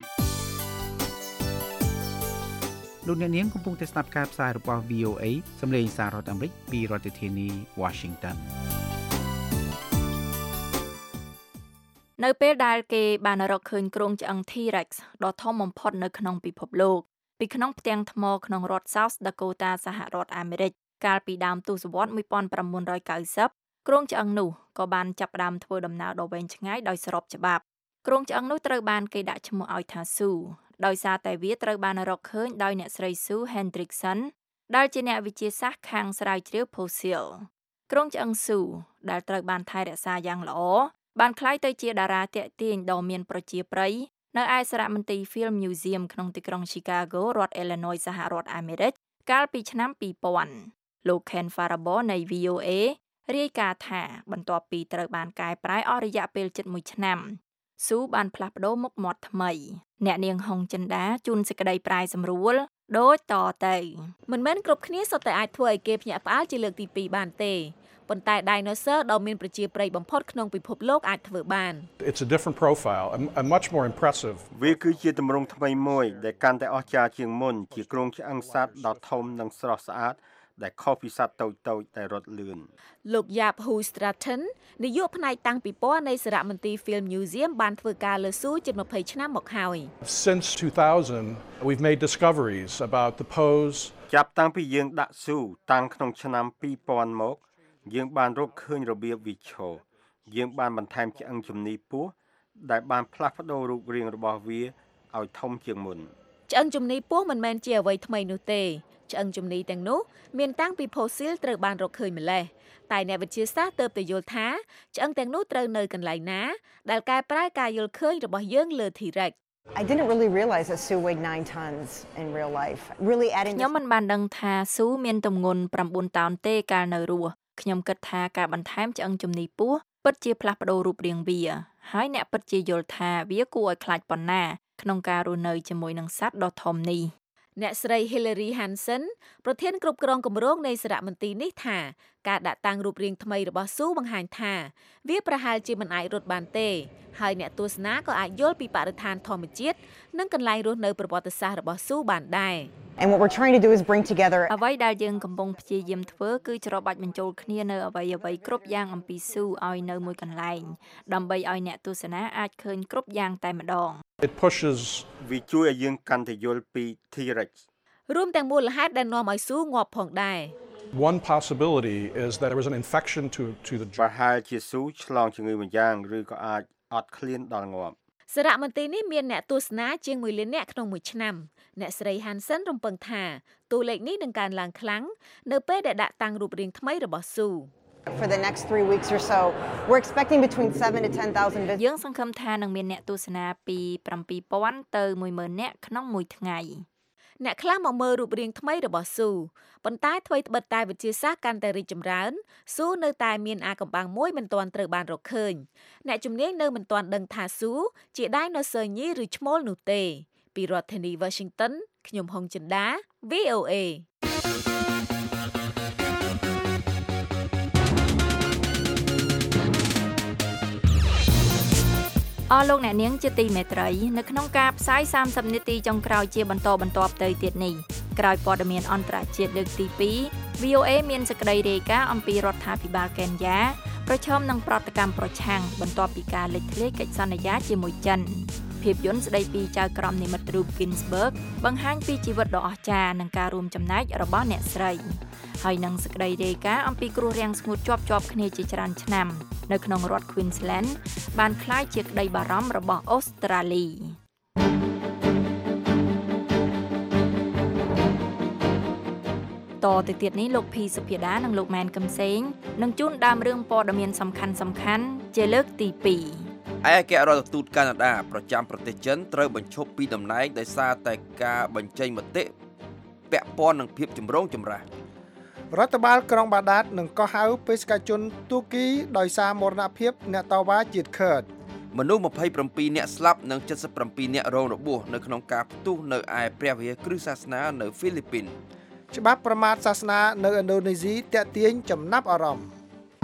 លោកអ្នកនាងកំពុងតែស្ដាប់ការផ្សាយរបស់ V O A សម្លេងសាររដ្ឋអាមេរិកពីរដ្ឋធានី Washington នៅពេលដែលគេបានរកឃើញគ្រោងឆ្អឹង T-Rex ដ៏ធំបំផុតនៅក្នុងពិភពលោកពីក្នុងផ្ទាំងថ្មក្នុងរដ្ឋ South Dakota សហរដ្ឋអាមេរិកកាលពីដើមទសវត្សរ៍nineteen ninetyគ្រោងឆ្អឹងនោះក៏បានចាប់ផ្ដើមធ្វើដំណើរដ៏វែងឆ្ងាយដោយស្របច្បាប់គ្រោងឆ្អឹងនោះត្រូវបានគេដាក់ឈ្មោះឲ្យថា Sue ដោយសារតែវាត្រូវបានរកឃើញដោយអ្នកស្រី Sue Hendrickson ដែលជាអ្នកវិទ្យាសាស្ត្រខាងស្រាវជ្រាវ Fossil គ្រោងឆ្អឹង Sue ដែលត្រូវបានថែរក្សាយ៉ាងល្អបានក្លាយទៅជាតារាទាក់ទាញដ៏មានប្រជាប្រិយនៅឯសារមន្ទីរ Field Museum ក្នុងទីក្រុង Chicago រដ្ឋ Illinois សហរដ្ឋអាមេរិកកាលពីឆ្នាំtwo thousandលោក Ken Farabaugh នៃ V O A រាយការណ៍ថាបន្ទាប់ពីត្រូវបានកែប្រែអស់រយៈពេលជិតមួយឆ្នាំស៊ូបានផ្លាស់ប្ដូរមុខមាត់ថ្មីអ្នកនាងហុងចិន្តាជូនសេចក្តីប្រែសម្រួលដូចតទៅមិនមែនគ្រប់គ្នាសុទ្ធតែអាចធ្វើឲ្យគេភ្ញាក់ផ្អើលជាលើកទីtwoបានទេប៉ុន្តែ dinosaur ដ៏មានប្រជាប្រិយបំផុតក្នុងពិភពលោកអាចធ្វើបាន It's a different profile, a, a much more impressive. វាគឺជាទម្រង់ថ្មីមួយដែលកាន់តែអស្ចារ្យជាងមុនជាគ្រោងឆ្អឹងសត្វដ៏ធំនិងស្រស់ស្អាតដែលខុសពីសត្វតូចៗតែរត់លឿនលោក Yap Hu Stratton នាយកផ្នែកតាំងពិព័រណ៍នៃសារមន្ទីរ Field Museum បានធ្វើការលើស៊ូជិតtwentyឆ្នាំមកហើយ Since two thousand, we've made discoveries about the pose. ចាប់តាំងពីយើងដាក់ស៊ូតាំងក្នុងឆ្នាំtwo thousandមកយើងបានរកឃើញរបៀបវិឈរយើងបានបន្ថែមឆ្អឹងជំនីពស់ដែលបានផ្លាស់ប្ដូររូបរាងរបស់វាឲ្យធំជាងមុនឆ្អឹងជំនីពស់មិនមែនជាអ្វីថ្មីនោះទេឆ្អឹងជំនីទាំងនោះមានតាំងពី fossil ត្រូវបានរកឃើញម្ល៉េះតែអ្នកវិទ្យាសាស្ត្រទើបតែយល់ថាឆ្អឹងទាំងនោះត្រូវនៅកន្លែងណាដែលកែប្រែការយល់ឃើញរបស់យើងលើ T-Rex I didn't really realize that Sue weighed nine tons in real life. Really adding ខ្ញុំមិនបានដឹងថាស៊ូមានទម្ងន់nineតោនទេកាលនៅរស់ខ្ញុំគិតថាការបន្ថែមឆ្អឹងជំនីពស់ពិតជាផ្លាស់ប្ដូររូបរាងវាហើយអ្នកពិតជាយល់ថាវាគួរឲ្យខ្លាចប៉ុណ្ណាក្នុងការរស់នៅជាមួយនឹងសត្វដ៏ធំនេះអ្នកស្រី Hillary Hansen ប្រធានគ្រប់គ្រងគម្រោងនៃសារមន្ទីរនេះថាការដាក់តាំងរូបរាងថ្មីរបស់ស៊ូបង្ហាញថាវាប្រហែលជាមិនអាចរត់បានទេហើយអ្នកទស្សនាក៏អាចយល់ពីបរិស្ថានធម្មជាតិនិងកន្លែងរស់នៅប្រវត្តិសាស្ត្ររបស់ស៊ូបានដែរ And what we're trying to do is bring together អ្វីដែលយើងកំពុងព្យាយាមធ្វើគឺច្របាច់បញ្ចូលគ្នានៅអ្វីអ្វីគ្រប់យ៉ាងអំពីស៊ូឲ្យនៅមួយកន្លែងដើម្បីឲ្យអ្នកទស្សនាអាចឃើញគ្រប់យ៉ាងតែម្ដង It pushes វាជួយឲ្យយើងកាន់តែយល់ពី T-Rex រួមទាំងមូលហេតុដែលនាំឲ្យស៊ូងាប់ផងដែរ One possibility is that there was an infection to to the ប្រហែលជាស៊ូឆ្លងជំងឺម្យ៉ាងឬក៏អាចអត់ឃ្លានដល់ងាប់សារមន្ទីរនេះមានអ្នកទស្សនាជាងoneលាននាក់ក្នុងមួយឆ្នាំអ្នកស្រី Hansen រំពឹងថាតួលេខនេះនឹងកើនឡើងខ្លាំងនៅពេលដែលដាក់តាំងរូបរាងថ្មីរបស់ស៊ូ For the next three weeks or so we're expecting between seven to ten thousand visitors យើងសង្ឃឹមថានឹងមានអ្នកទស្សនាពីseven thousandទៅone thousandនាក់ក្នុងមួយថ្ងៃអ្នកខ្លះមកមើលរូបរាងថ្មីរបស់ស៊ូប៉ុន្តែថ្មីត្បិតតែវិទ្យាសាស្ត្រកាន់តែរីកចម្រើនស៊ូនៅតែមានអាកំបាំងមួយមិនទាន់ត្រូវបានរកឃើញអ្នកជំនាញនៅមិនទាន់ដឹងថាស៊ូជា Dinosaur ញីឬឈ្មោលនោះទេពីរដ្ឋធានី Washington ខ្ញុំហុងចិន្តា V O A អស់លោកអ្នកនាងជាទីមេត្រីនៅក្នុងការផ្សាយសាមសិបនាទីចុងក្រោយជាបន្តបន្ទាប់ទៅទៀតនេះក្រោយព័ត៌មានអន្តរជាតិលើកទីពីរ វី អូ เอ មានសេចក្តីរាយការណ៍អំពីរដ្ឋាភិបាលកេនយ៉ាប្រឈមនឹងប្រតិកម្មប្រឆាំងបន្ទាប់ពីការលេចធ្លាយកិច្ចសន្យាជាមួយចិនភាពយន្តស្តីពីចៅក្រមនិមិត្តរូប Ginsburg បង្ហាញពីជីវិតដ៏អស្ចារ្យនិងការរួមចំណែករបស់អ្នកស្រីហើយនឹងសេចក្តីរាយការណ៍អំពីគ្រោះរាំងស្ងួតជាប់ជាប់គ្នាជាច្រើនឆ្នាំនៅក្នុងរដ្ឋ Queensland បានក្លាយជាក្តីបារម្ភរបស់អូស្ត្រាលីតទៅទៀតនេះលោកភីសុភាដានិងលោកម៉ែនកឹមសេងនឹងជូនដើមរឿងព័ត៌មានសំខាន់សំខាន់ជាលើកទីពីរឯកអគ្គរដ្ឋទូតកាណាដាប្រចាំប្រទេសចិនត្រូវបញ្ឈប់ពីតំណែងដោយសារតែការបញ្ចេញមតិពាក់ព័ន្ធនឹងភាពចម្រូងចម្រាសរដ្ឋបាលក្រុងបាដាតនឹងកោះហៅបេសកជនទូគីដោយសារមរណភាពអ្នកតវ៉ាជាតិខឺតមនុស្សម្ភៃប្រាំពីរនាក់ស្លាប់និងចិតសិបប្រាំពីរនាក់រងរបួសនៅក្នុងការផ្ទុះនៅឯព្រះវិហារគ្រឹះសាសនានៅហ្វីលីពីនច្បាប់ប្រមាថសាសនានៅឥណ្ឌូនេស៊ីទាក់ទាញចំណាប់អារម្មណ៍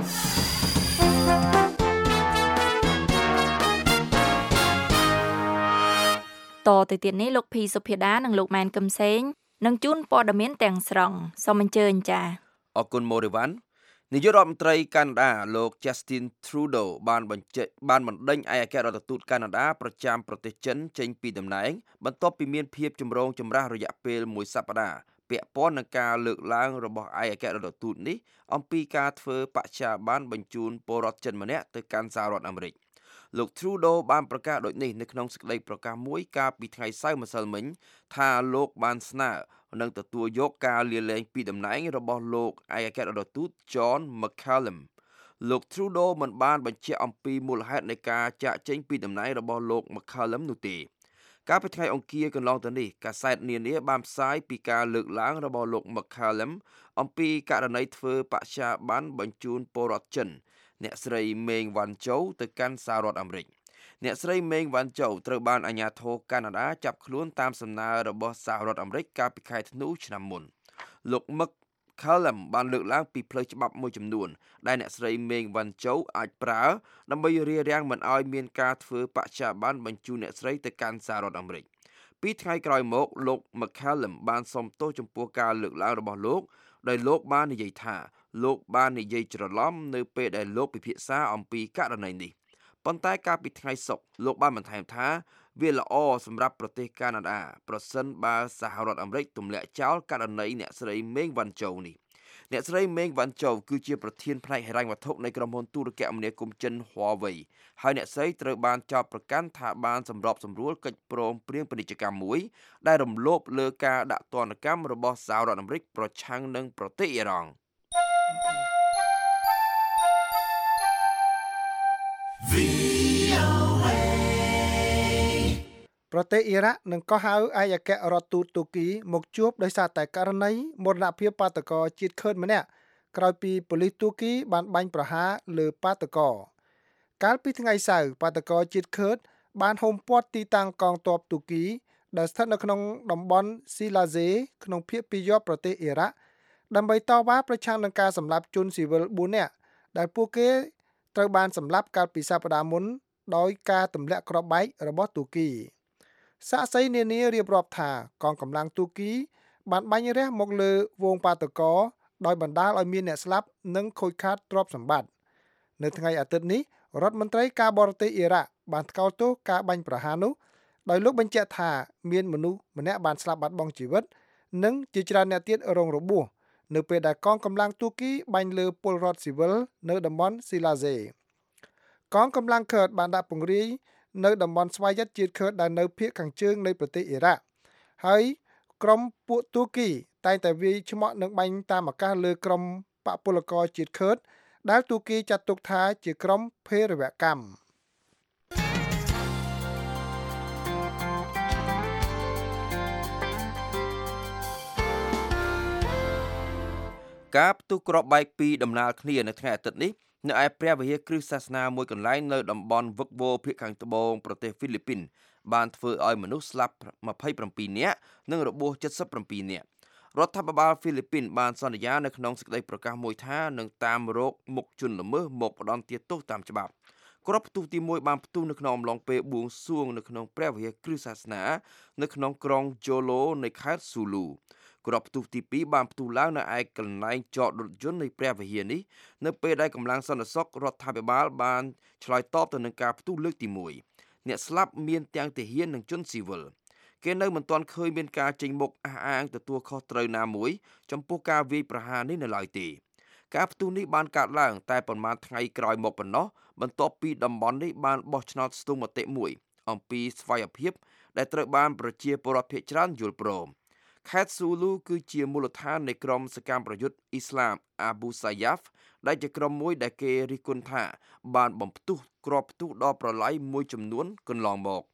តទៅទៀតនេះលោកភីសុភាដានិងលោកម៉ែនកឹមសេងនឹងជូនព័ត៌មានទាំងស្រុងសូមអញ្ជើញចា៎អរគុណម៉ូរីវ៉ាន់នាយករដ្ឋមន្ត្រីកាណាដាលោក Justin Trudeau បានបញ្ជាក់បានបណ្ដេញឯកអគ្គរដ្ឋទូតកាណាដាប្រចាំប្រទេសចិនចេញពីតំណែងបន្ទាប់ពីមានភាពចម្រូងចម្រាសរយៈពេលមួយសប្តាហ៍ពាក់ព័ន្ធនឹងការលើកឡើងរបស់ឯកអគ្គរដ្ឋទូតនេះអំពីការធ្វើបច្ចាប័នបញ្ជូនពលរដ្ឋចិនម្នាក់ទៅកាន់សហរដ្ឋអាមេរិកលោក Trudeau បានប្រកាសដូចនេះនៅក្នុងសេចក្តីប្រកាសមួយកាលពីថ្ងៃសៅរ៍ម្សិលមិញថាលោកបានស្នើនឹងទទួលយកការលាលែងពីតំណែងរបស់លោកឯកអគ្គរដ្ឋទូត John McCallum លោក Trudeau មិនបានបញ្ជាក់អំពីមូលហេតុនៃការចាកចេញពីតំណែងរបស់លោក McCallum នោះទេកាលពីថ្ងៃអង្គារកន្លងទៅនេះកាសែតនានាបានផ្សាយពីការលើកឡើងរបស់លោក McCallum អំពីករណីធ្វើបច្ចាប័នបញ្ជូនពលរដ្ឋចិនអ្នកស្រីមេងវ៉ាន់ជូទៅកាន់សហរដ្ឋអាមេរិកអ្នកស្រីមេងវ៉ាន់ជូត្រូវបានអាជ្ញាធរកាណាដាចាប់ខ្លួនតាមសំណើរបស់សហរដ្ឋអាមេរិកកាលពីខែធ្នូឆ្នាំមុនលោក McCallum បានលើកឡើងពីផ្លូវច្បាប់មួយចំនួនដែលអ្នកស្រីមេងវ៉ាន់ជូអាចប្រើដើម្បីរារាំងមិនឲ្យមានការធ្វើបច្ចាប័នបញ្ជូនអ្នកស្រីទៅកាន់សហរដ្ឋអាមេរិកពីថ្ងៃក្រោយមកលោក McCallum បានសុំទោសចំពោះការលើកឡើងរបស់លោកដោយលោកបាននិយាយថាលោកបាននិយាយច្រឡំនៅពេលដែលលោកពិភាក្សាអំពីករណីនេះប៉ុន្តែកាលពីថ្ងៃសុក្រលោកបានបន្ថែមថាវាល្អសម្រាប់ប្រទេសកាណាដាប្រសិនបើសហរដ្ឋអាមេរិកទម្លាក់ចោលករណីអ្នកស្រីមេងវ៉ាន់ជូនេះអ្នកស្រីមេងវ៉ាន់ជូគឺជាប្រធានផ្នែកហិរញ្ញវត្ថុនៃក្រុមហ៊ុនទូរគមនាគមន៍ចិន Huawei ហើយអ្នកស្រីត្រូវបានចោទប្រកាន់ថាបានសម្របសម្រួលកិច្ចព្រមព្រៀងពាណិជ្ជកម្មមួយដែលរំលោភលើការដាក់ទណ្ឌកម្មរបស់សហរដ្ឋអាមេរិកប្រឆាំងនឹងប្រទេសអ៊ីរ៉ង់ប្រទេសអ៊ីរ៉ាក់នឹងកោះហៅឯកអគ្គរដ្ឋទូតទូគីមកជួបដោយសារតែករណីមរណភាពបាតកោជាតិខឺតម្នាក់ក្រោយពីប៉ូលីសទូគីបានបាញ់ប្រហារលើបាតកោកាលពីថ្ងៃសៅរ៍បាតកោជាតិខឺតបានហុំព័ទ្ធទីតាំងកងទ័ពទូគីដែលស្ថិតនៅក្នុងតំបន់ស៊ីឡាហ្សេក្នុងភាគពាយ័ព្យប្រទេសអ៊ីរ៉ាក់ដើម្បីតវ៉ាប្រឆាំងនឹងការសម្លាប់ជនស៊ីវិលបួននាក់ដែលពួកគេត្រូវបានសម្លាប់កាលពីសប្តាហ៍មុនដោយការទម្លាក់គ្រាប់បែករបស់ទូគីសាក្សីនានារៀបរាប់ថាកងកម្លាំងទូគីបានបាញ់រះមកលើវងបាតកោដោយបណ្ដាលឲ្យមានអ្នកស្លាប់និងខូចខាតទ្រព្យសម្បត្តិនៅថ្ងៃអាទិត្យនេះរដ្ឋមន្ត្រីការបរទេសអ៊ីរ៉ាក់បានថ្កោលទោសការបាញ់ប្រហារនោះដោយលោកបញ្ជាក់ថាមានមនុស្សម្នាក់បានស្លាប់បាត់បង់ជីវិតនិងជាច្រើនអ្នកទៀតរងរបួសនៅពេលដែលកងកម្លាំងទូគីបាញ់លើពលរដ្ឋស៊ីវិលនៅតំបន់ស៊ីឡាហ្សេកងកម្លាំងខឺតបានដាក់ពង្រាយនៅតំបន់ស្វយ័តជាតិខឺតដែលនៅភាគខាងជើងនៃប្រទេសអ៊ីរ៉ាក់ហើយក្រុមពួកទូគីតែងតែវាយឆ្មក់និងបាញ់តាមអាកាសលើក្រុមបកពលករជាតិខឺតដែលទូគីចាត់ទុកថាជាក្រុមភេរវកម្មការផ្ទុះគ្រាប់បែកពីដំណើរគ្នានៅថ្ងៃអាទិត្យនេះនៅឯព្រះវិហារគ្រឹះសាសនាមួយកន្លែងនៅតំបន់វឹកវរភាគខាងត្បូងប្រទេសហ្វីលីពីនបានធ្វើឲ្យមនុស្សស្លាប់ម្ភៃប្រាំពីរនាក់និងរបួសចិតសិបប្រាំពីរនាក់រដ្ឋាភិបាលហ្វីលីពីនបានសន្យានៅក្នុងសេចក្តីប្រកាសមួយថានឹងតាមរកមុខជនល្មើសមកផ្ដន្ទាទោសតាមច្បាប់ក្របផ្ទុះទីមួយបានផ្ទុះនៅក្នុងអំឡុងពេលបួងសួងនៅក្នុងព្រះវិហារគ្រឹះសាសនានៅក្នុងក្រុងជូឡូនៃខេត្តស៊ូលូក្របផ្ទុះទីពីរបានផ្ទុះឡើងនៅឯកន្លែងចតរថយន្តនៃព្រះវិហារនេះនៅពេលដែលកម្លាំងសន្តិសុខរដ្ឋាភិបាលបានឆ្លើយតបទៅនឹងការផ្ទុះលើកទីមួយអ្នកស្លាប់មានទាំងទាហាននិងជនស៊ីវិលគេនៅមិនទាន់ឃើញមានការចេញមុខអះអាងទទួលខុសត្រូវណាមួយចំពោះការវាយប្រហារនេះនៅឡើយទេការផ្ទុះនេះបានកើតឡើងតែប៉ុន្មានថ្ងៃក្រោយមកប៉ុណ្ណោះបន្ទាប់ពីតំបន់នេះបានបោះឆ្នោតស្ទង់មតិមួយអំពីស្វ័យភាពដែលត្រូវបានប្រជាពលរដ្ឋភាគច្រើនយល់ព្រមខេត្តស៊ូលូគឺជាមូលដ្ឋាននៃក្រុមសកម្មប្រយុទ្ធអ៊ីស្លាមអាប៊ូសាយ៉ាហ្វដែលជាក្រុមមួយដែលគេរិះគន់ថាបានបំផ្ទុះគ្រាប់ផ្ទុះដ៏ប្រឡាយមួយចំនួនកន្លងមក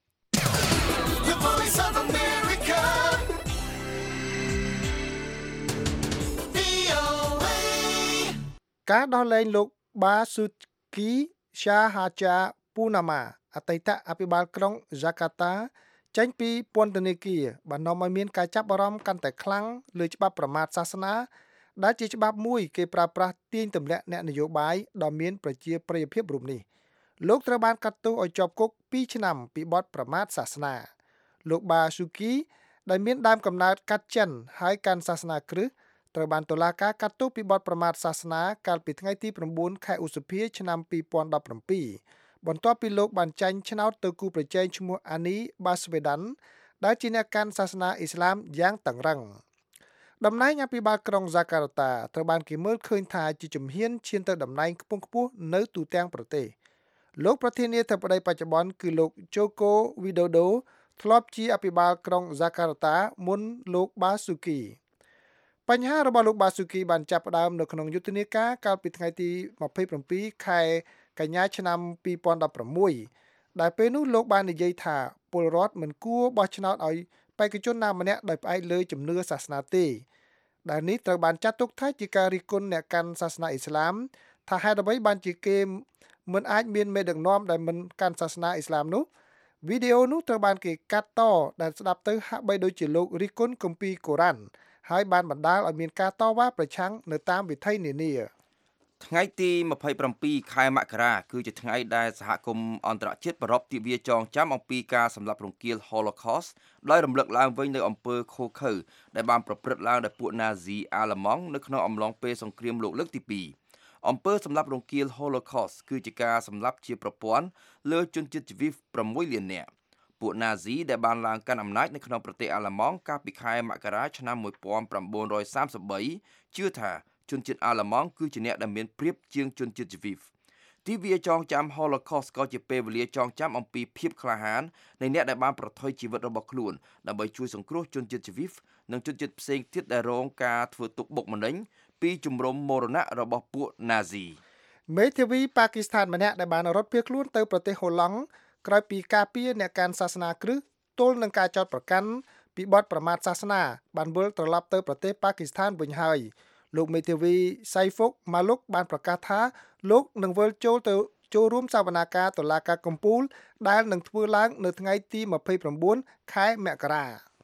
ការដោះលែងលោកបាស៊ូគីសាហាចាពូណាម៉ាអតីតអភិបាលក្រុងហ្សាកាតាចេញពីពន្ធនាគារបាននាំឲ្យមានការចាប់អារម្មណ៍កាន់តែខ្លាំងលើច្បាប់ប្រមាថសាសនាដែលជាច្បាប់មួយគេប្រើប្រាស់ទាញទម្លាក់អ្នកនយោបាយដ៏មានប្រជាប្រិយភាពរូបនេះលោកត្រូវបានកាត់ទោសឲ្យជាប់គុកពីរឆ្នាំពីបទប្រមាថសាសនាលោកបាស៊ូគីដែលមានដើមកំណើតកាត់ចិនហើយកាន់សាសនាគ្រិស្តត្រូវបានតុលាការកាត់ទោសពីបទប្រមាថសាសនាកាលពីថ្ងៃទី៩ខែឧសភាឆ្នាំពីរពាន់ដប់ប្រាំពីរបន្ទាប់ពីលោកបានចាញ់ឆ្នោតទៅគូប្រជែងឈ្មោះអានីបាស្វេដាន់ដែលជាអ្នកកាន់សាសនាអ៊ីស្លាមយ៉ាងតឹងរ៉ឹងតំណែងអភិបាលក្រុងហ្សាកាតាត្រូវបានគេមើលឃើញថាជាជំហានឈានទៅតំណែងខ្ពង់ខ្ពស់នៅទូទាំងប្រទេសលោកប្រធានាធិបតីបច្ចុប្បន្នគឺលោកជូកូវីដូដូធ្លាប់ជាអភិបាលក្រុងហ្សាកាតាមុនលោកបាស៊ូគីបញ្ហារបស់លោកបាស៊ូគីបានចាប់ផ្ដើមនៅក្នុងយុទ្ធនាការកាលពីថ្ងៃទីម្ភៃប្រាំពីរខែកញ្ញាឆ្នាំពីរពាន់ដប់ប្រាំមួយដែលពេលនោះលោកបាននិយាយថាពលរដ្ឋមិនគួរបោះឆ្នោតឲ្យបេក្ខជនណាម្នាក់ដោយផ្អែកលើជំនឿសាសនាទេដែលនេះត្រូវបានចាត់ទុកថាជាការរិះគន់អ្នកកាន់សាសនាអ៊ីស្លាមថាហេតុអ្វីបានជាគេមិនអាចមានមេដឹកនាំដែលមិនកាន់សាសនាអ៊ីស្លាមនោះវីដេអូនោះត្រូវបានគេកាត់តដែលស្ដាប់ទៅហាក់បីដូចជាលោករិះគន់គម្ពីរកូរ៉ាន់ហើយបានបណ្ដាលឲ្យមានការតវ៉ាប្រឆាំងនៅតាមវិថីនានាថ្ងៃទីម្ភៃប្រាំពីរខែមករាគឺជាថ្ងៃដែលសហគមន៍អន្តរជាតិប្រារព្ធទិវាចងចាំអំពីការសម្លាប់រង្គាល Holocaust ដោយរំលឹកឡើងវិញនៅអំពើឃោរឃៅដែលបានប្រព្រឹត្តឡើងដោយពួកណាស៊ីអាល្លឺម៉ង់នៅក្នុងអំឡុងពេលសង្គ្រាមលោកលើកទីពីរអំពើសម្លាប់រង្គាល Holocaust គឺជាការសម្លាប់ជាប្រព័ន្ធលើជនជាតិជីវីសប្រាំមួយលាននាក់ពួកណាស៊ីដែលបានឡើងកាន់អំណាចនៅក្នុងប្រទេសអាល្លឺម៉ង់កាលពីខែមករាឆ្នាំmột nghìn chín trăm ba mươi baជឿថាជនជាតិអាល្លឺម៉ង់គឺជាអ្នកដែលមានប្រៀបជាងជនជាតិជីវីសទិវាចងចាំ Holocaust ក៏ជាពេលវេលាចងចាំអំពីភាពក្លាហាននៃអ្នកដែលបានប្រថុយជីវិតរបស់ខ្លួនដើម្បីជួយសង្គ្រោះជនជាតិជីវីសនិងជនជាតិផ្សេងទៀតដែលរងការធ្វើទុកបុកម្នេញពីជំរំមរណៈរបស់ពួកណាស៊ីមេធាវីប៉ាគីស្ថានម្នាក់ដែលបានរត់ភៀសខ្លួនទៅប្រទេសហូឡង់ក្រោយពីការពារអ្នកកាន់សាសនាគ្រិស្តទល់នឹងការចោទប្រកាន់ពីបទប្រមាថសាសនាបានវិលត្រឡប់ទៅប្រទេសប៉ាគីស្ថានវិញហើយលោកមេធាវីសៃហ្វុកម៉ាលុកបានប្រកាសថាលោកនឹងវិលចូលទៅចូលរួមសវនាការតុលាការកំពូលដែលនឹងធ្វើឡើងនៅថ្ងៃទីម្ភៃប្រាំបួនខែមករា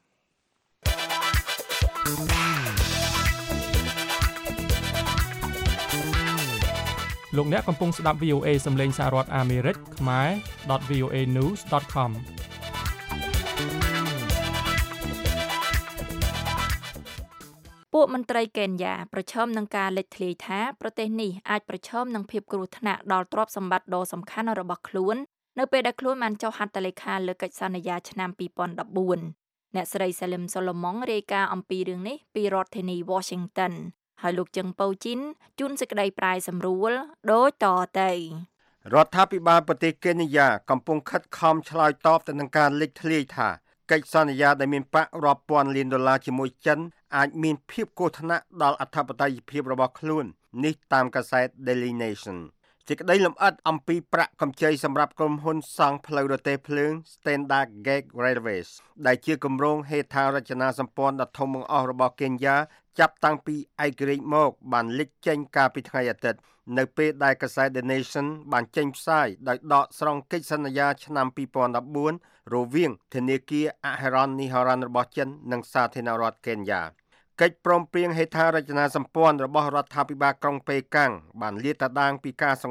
លោកអ្នកកំពុងស្ដាប់ វី អូ เอ សំឡេងសហរដ្ឋអាមេរិកខ្មែរ .វី អូ เอ news .com ពួកមន្ត្រីកេនយ៉ាប្រឈមនឹងការលេចធ្លាយថាប្រទេសនេះអាចប្រឈមនឹងភាពគ្រោះថ្នាក់ដល់ទ្រព្យសម្បត្តិដ៏សំខាន់របស់ខ្លួននៅពេលដែលខ្លួនបានចុះហត្ថលេខាលើកិច្ចសន្យាឆ្នាំពីរពាន់ដប់បួនអ្នកស្រីសាលឹមសូឡូម៉ុងរាយការណ៍អំពីរឿងនេះពីរដ្ឋធានី Washington ហើយលោកជឹងប៉ូជីនជូនសេចក្តីប្រាយសម្រួលដូចតទៅរដ្ឋាភិបាលប្រទេសកេនយ៉ាកំពុងខិតខំឆ្លើយតបទៅនឹងការលេចធ្លាយថាកិច្ចសន្យាដែលមានប្រាក់រាប់ពាន់លានដុល្លារជាមួយចិនអាចមានភាពគ្រោះថ្នាក់ដល់អធិបតេយ្យភាពរបស់ខ្លួននេះតាមកាសែត Daily Nation សេចក្តីលម្អិតអំពីប្រាក់កម្ចីសម្រាប់ក្រុមហ៊ុនសង់ផ្លូវរទេះភ្លើង Standard Gauge Railways ដែលជាគម្រោងហេដ្ឋារចនាសម្ព័ន្ធដ៏ធំបង្អស់របស់កេនយ៉ាចាប់តាំងពីឯករាជ្យមកបានលេចចេញកាលពីថ្ងៃអាទិត្យនៅពេលដែលកាសែត The Nation បានចេញផ្សាយដោយដកស្រង់កិច្ចសន្យាឆ្នាំពីរពាន់ដប់បួនរវាងធនាគារអហិរញ្ញនិហិរញ្ញរបស់ចិននិងសាធារណរដ្ឋកេនយ៉ាកិច្ចព្រមព្រៀងហេដ្ឋារចនាសម្ព័ន្ធរបស់រដ្ឋាភិបាលក្រុងប៉េកាំងបានលាតត្រដាងពីការសម្ងាត់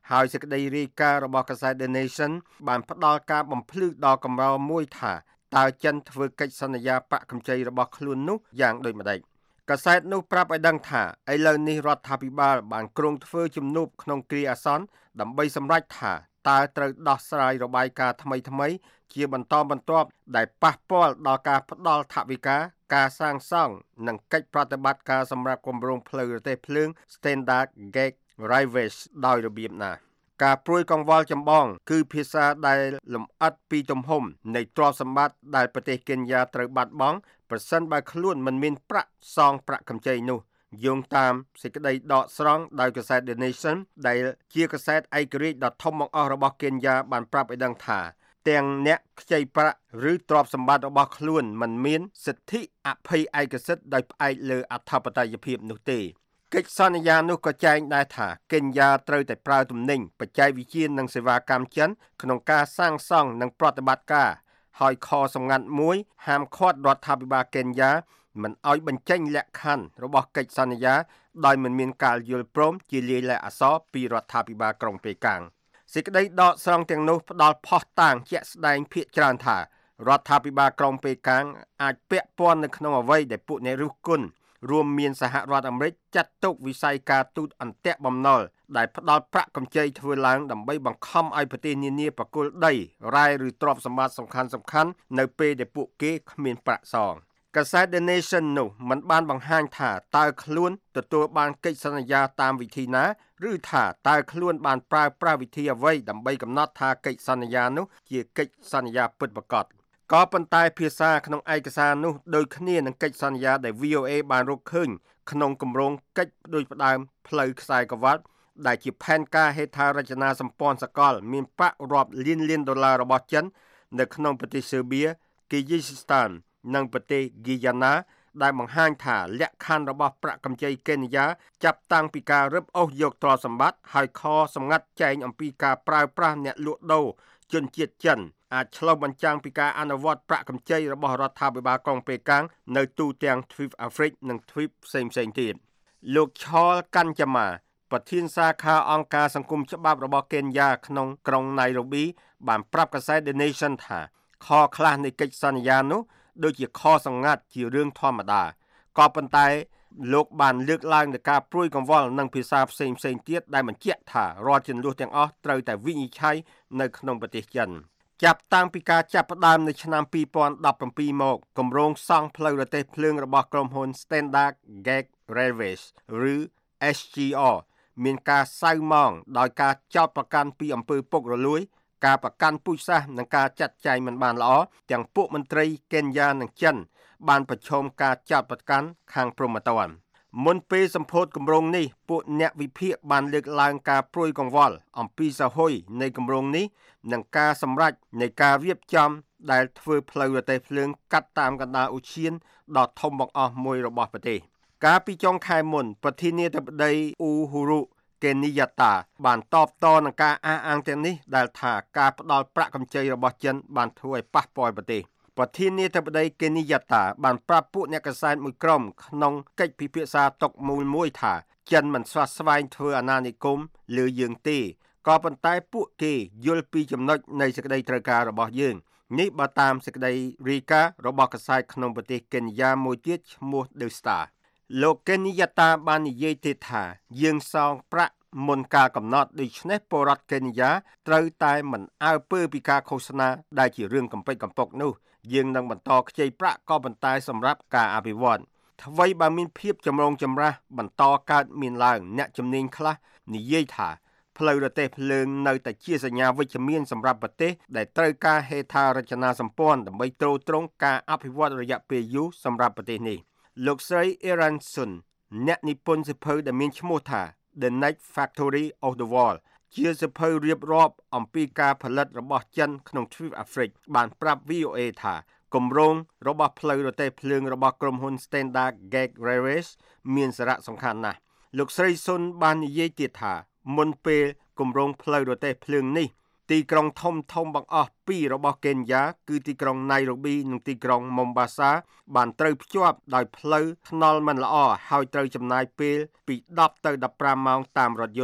ហើយសេចក្តីរាយការណ៍របស់កាសែត The Nation បានផ្ដល់ការបំភ្លឺដល់កម្រមួយថាតើចិនធ្វើកិច្ចសន្យាប្រាក់កម្ចីរបស់ខ្លួននោះយ៉ាងដូចម្តេចកាសែតនោះប្រាប់ឲ្យដឹងថាឥឡូវនេះរដ្ឋាភិបាលបានគ្រោងធ្វើជំនួបក្នុងគ្រាអាសន្នដើម្បីសម្រេចថាតើត្រូវដោះស្រាយរបាយការណ៍ថ្មីថ្មីជាបន្តបន្ទាប់ដែលប៉ះពាល់ដល់ការផ្ដល់ថវិកាការសាងសង់និងកិច្ចប្រតិបត្តិការសម្រាប់គម្រោងផ្លូវរទេះភ្លើង Standard Gauge Railways ដោយរបៀបណាការព្រួយកង្វល់ចម្បងគឺភាសាដែលលម្អិតពីទំហំនៃទ្រព្យសម្បត្តិដែលប្រទេសកេនយ៉ាត្រូវបាត់បង់ប្រសិនបើខ្លួនមិនមានប្រាក់សងប្រាក់កម្ចីនោះយោងតាមសេចក្តីដកស្រង់ដោយកាសែត The Nation ដែលជាកាសែតឯករាជ្យដ៏ធំបង្អស់របស់កេនយ៉ាបានប្រាប់ឲ្យដឹងថាទាំងអ្នកខ្ចីប្រាក់ឬទ្រព្យសម្បត្តិរបស់ខ្លួនមិនមានសិទ្ធិអភ័យឯកសិទ្ធិដោយផ្អែកលើអធិបតេយ្យភាពនោះទេកិច្ចសន្យានោះក៏ចែងដែរថាកេនយ៉ាត្រូវតែប្រើទំនិញបច្ចេកវិទ្យានិងសេវាកម្មចិនក្នុងការសាងសង់និងប្រតិបត្តិការហើយខសម្ងាត់មួយហាមឃាត់រដ្ឋាភិបាលកេនយ៉ាមិនឲ្យបញ្ចេញលក្ខខណ្ឌរបស់កិច្ចសន្យាដោយមិនមានការយល់ព្រមជាលាយលក្ខណ៍អក្សរពីរដ្ឋាភិបាលក្រុងប៉េកាំងសេចក្តីដកស្រង់ទាំងនោះផ្ដល់ភស្តុតាងជាក់ស្ដែងភាគច្រើនថារដ្ឋាភិបាលក្រុងប៉េកាំងអាចពាក់ព័ន្ធនៅក្នុងអ្វីដែលពួកអ្នករិះគន់រួមមានសហរដ្ឋអាមេរិកចាត់ទុកវិស័យការទូតអន្ទាក់បំណុលដែលផ្ដល់ប្រាក់កម្ចីធ្វើឡើងដើម្បីបង្ខំឲ្យប្រទេសនានាប្រគល់ដីរ៉ែឬទ្រព្យសម្បត្តិសំខាន់សំខាន់នៅពេលដែលពួកគេគ្មានប្រាក់សងកាសែត The Nation នោះមិនបានបង្ហាញថាតើខ្លួនទទួលបានកិច្ចសន្យាតាមវិធីណាឬថាតើខ្លួនបានប្រើប្រាស់វិធីអ្វីដើម្បីកំណត់ថាកិច្ចសន្យានោះជាកិច្ចសន្យាពិតប្រាកដក៏ប៉ុន្តែភាសាក្នុងឯកសារនោះដូចគ្នានឹងកិច្ចសន្យាដែល វី អូ អេ បានរកឃើញក្នុងគម្រោងកិច្ចផ្ដួចផ្ដើមផ្លូវខ្សែក្រវ៉ាត់ដែលជាផែនការហេដ្ឋារចនាសម្ព័ន្ធសកលមានប្រាក់រាប់លានលានដុល្លាររបស់ចិននៅក្នុងប្រទេសស៊ើប៊ីគីជីស្តាននិងប្រទេសហ្គីយ៉ាណាដែលបង្ហាញថាលក្ខខណ្ឌរបស់ប្រាក់កម្ចីកេនយ៉ាចាប់តាំងពីការរឹបអូសយកទ្រព្យសម្បត្តិហើយខសម្ងាត់ចែងអំពីការប្រើប្រាស់អ្នកលក់ដូរជនជាតិចិនអាចឆ្លុះបញ្ចាំងពីការអនុវត្តប្រាក់កម្ចីរបស់រដ្ឋាភិបាលក្រុងប៉េកាំងនៅទូទាំងទ្វីបអាហ្វ្រិកនិងទ្វីបផ្សេងៗទៀតលោកឆលកាន់ចាម៉ាប្រធានសាខាអង្គការសង្គមច្បាប់របស់កេនយ៉ាក្នុងក្រុងណៃរ៉ូប៊ីបានប្រាប់កាសែត The Nation ថាខខ្លះនៃកិច្ចសន្យានោះដូចជាខសម្ងាត់ជារឿងធម្មតាក៏ប៉ុន្តែលោកបានលើកឡើងនូវការព្រួយកង្វល់និងភាសាផ្សេងៗទៀតដែលបញ្ជាក់ថារាល់ចំនួនទាំងអស់ត្រូវតែវិនិច្ឆ័យនៅក្នុងប្រទេសចិនចាប់តាំងពីការចាប់ផ្ដើមនៅឆ្នាំពីរពាន់ដប់ប្រាំពីរមកគម្រោងសង់ផ្លូវរទេះភ្លើងរបស់ក្រុមហ៊ុន Standard Gauge Railways ឬ เอส จี អារ មានការសៅម៉ងដោយការចោទប្រកាន់ពីអំពើពុករលួយការប្រកាន់ពូជសាសន៍និងការចាត់ចែងមិនបានល្អទាំងពួកមន្ត្រីកេនយ៉ានិងចិនបានប្រឈមការចោទប្រកាន់ខាងព្រហ្មទណ្ឌមុនពេលសម្ពោធគម្រោងនេះពួកអ្នកវិភាគបានលើកឡើងការព្រួយកង្វល់អំពីសហហុយនៃគម្រោងនេះនិងការសម្រេចនៃការរៀបចំដែលធ្វើផ្លូវរទេះភ្លើងកាត់តាមកណ្ដាលឧឈានដ៏ធំបង្អស់មួយរបស់ប្រទេសកាលពីចុងខែមុនប្រធានាធិបតីអ៊ូហ៊ូរុកេនីយ៉ាតាបានតបតនឹងការអះអាងទាំងនេះដែលថាការផ្ដល់ប្រាក់កម្ចីរបស់ចិនបានធ្វើឲ្យប៉ះពាល់ប្រទេសប្រធានាធិបតីកេនីយ៉ាតាបានប្រាប់ពួកអ្នកកាសែតមួយក្រុមក្នុងកិច្ចពិភាក្សាតុមូលមួយថាចិនមិនស្វាស្វែងធ្វើអាណានិគមលើយើងទេក៏ប៉ុន្តែពួកគេយល់ពីចំណុចនៃសេចក្តីត្រូវការរបស់យើងនេះបើតាមសេចក្តីរាយការណ៍របស់កាសែតក្នុងប្រទេសកេនយ៉ាមួយទៀតឈ្មោះ The Star លោកកេនីយ៉ាតាបាននិយាយទៀតថាយើងសងប្រាក់មុនការកំណត់ដូច្នេះពលរដ្ឋកេនយ៉ាត្រូវតែមិនអើពើពីការឃោសនាដែលជារឿងកំពេចកំពុកនោះយើងនឹងបន្តខ្ចីប្រាក់ក៏ប៉ុន្តែសម្រាប់ការអភិវឌ្ឍអ្វីបើមានភាពចម្រូងចម្រាសបន្តកើតមានឡើងអ្នកជំនាញខ្លះនិយាយថាផ្លូវរទេះភ្លើងនៅតែជាសញ្ញាវិជ្ជមានសម្រាប់ប្រទេសដែលត្រូវការហេដ្ឋារចនាសម្ព័ន្ធដើម្បីទ្រទ្រង់ការអភិវឌ្ឍរយៈពេលយូរសម្រាប់ប្រទេសនេះលោកស្រី Aronson អ្នកនិពន្ធសៀវភៅដែលមានឈ្មោះថា The Next Factory of the World ជាសៀវភៅរៀបរាប់អំពីការផលិតរបស់ចិនក្នុងទ្វីបអាហ្វ្រិកបានប្រាប់ វី អូ អេ ថាគម្រោងរបស់ផ្លូវរទេះភ្លើងរបស់ក្រុមហ៊ុន Standard Gauge Railways មានសារៈសំខាន់ណាស់លោកស្រីសុនបាននិយាយទៀតថាមុនពេលគម្រោងផ្លូវរទេះភ្លើងនេះទីក្រុងធំធំបង្អស់ពីររបស់កេនយ៉ាគឺទីក្រុងណៃរ៉ូប៊ីនិងទីក្រុងម៉ុំបាសាបានត្រូវភ្ជាប់ដោយផ្លូវថ្នល់មិនល្អហើយត្រូវចំណាយពេលពីដប់ទៅដប់ប្រាំម៉ោងតាមរថយន្ត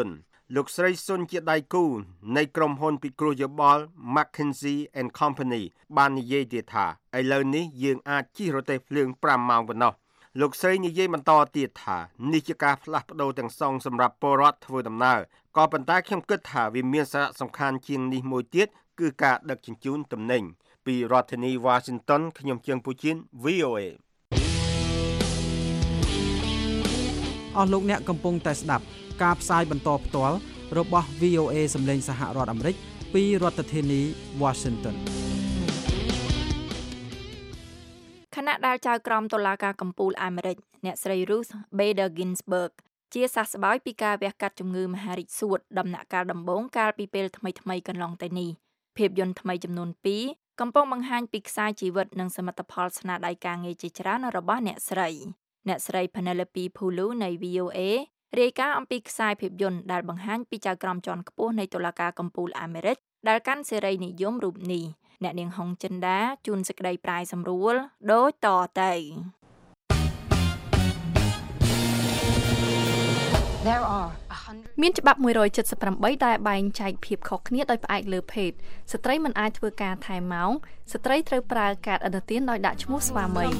លោកស្រីសុនជាដៃគូនៃក្រុមហ៊ុនពិគ្រោះយោបល់ McKinsey and Company បាននិយាយទៀតថាឥឡូវនេះយើងអាចជិះរទេះភ្លើង5ម៉ោងប៉ុណ្ណោះលោកស្រីនិយាយបន្តទៀតថានេះជាការផ្លាស់ប្ដូរទាំងសងសម្រាប់ពលរដ្ឋធ្វើដំណើរក៏ប៉ុន្តែខ្ញុំគិតថាវាមានសារៈសំខាន់ជាងនេះមួយទៀតគឺការដឹកជញ្ជូនទំនិញពីរដ្ឋធានី Washington ខ្ញុំជើងពូជិន V O A អស់លោកអ្នកកំពុងតែស្ដាប់ការផ្សាយបន្តផ្ទាល់របស់ V O A សម្លេងសហរដ្ឋអាមេរិកពីរដ្ឋធានី Washington គណៈដែលចៅក្រមតុលាការកំពូលអាមេរិកអ្នកស្រី Ruth Bader Ginsburg ជាសះស្បើយពីការវះកាត់ជំងឺមហារីកសួតដំណាក់កាលដំបូងកាលពីពេលថ្មីៗកន្លងទៅនេះភាពយន្តថ្មីចំនួនពីរកំពុងបង្ហាញពីខ្សែជីវិតនិងសមិទ្ធផលស្នាដៃការងារជាច្រើនរបស់អ្នកស្រីអ្នកស្រី Penelope Pulu នៃ V O A រាយការណ៍អំពីខ្សែភាពយន្តដែលបង្ហាញពីចៅក្រមជាន់ខ្ពស់នៃតុលាការកំពូលអាមេរិកដែលកាន់សេរីនិយមរូបនេះអ្នកនាងហុងចិនដាជួនសេចក្តីប្រាយសម្រួលដូចតទៅមានច្បាប់មួយរយ칠십támដែលបែងចែកភាពខុសគ្នាដោយផ្អែកលើភេទស្ត្រីមិនអាចធ្វើការថែមម៉ោងស្ត្រីត្រូវប្រើកាតឥណទានដោយដាក់ឈ្មោះស្វាមី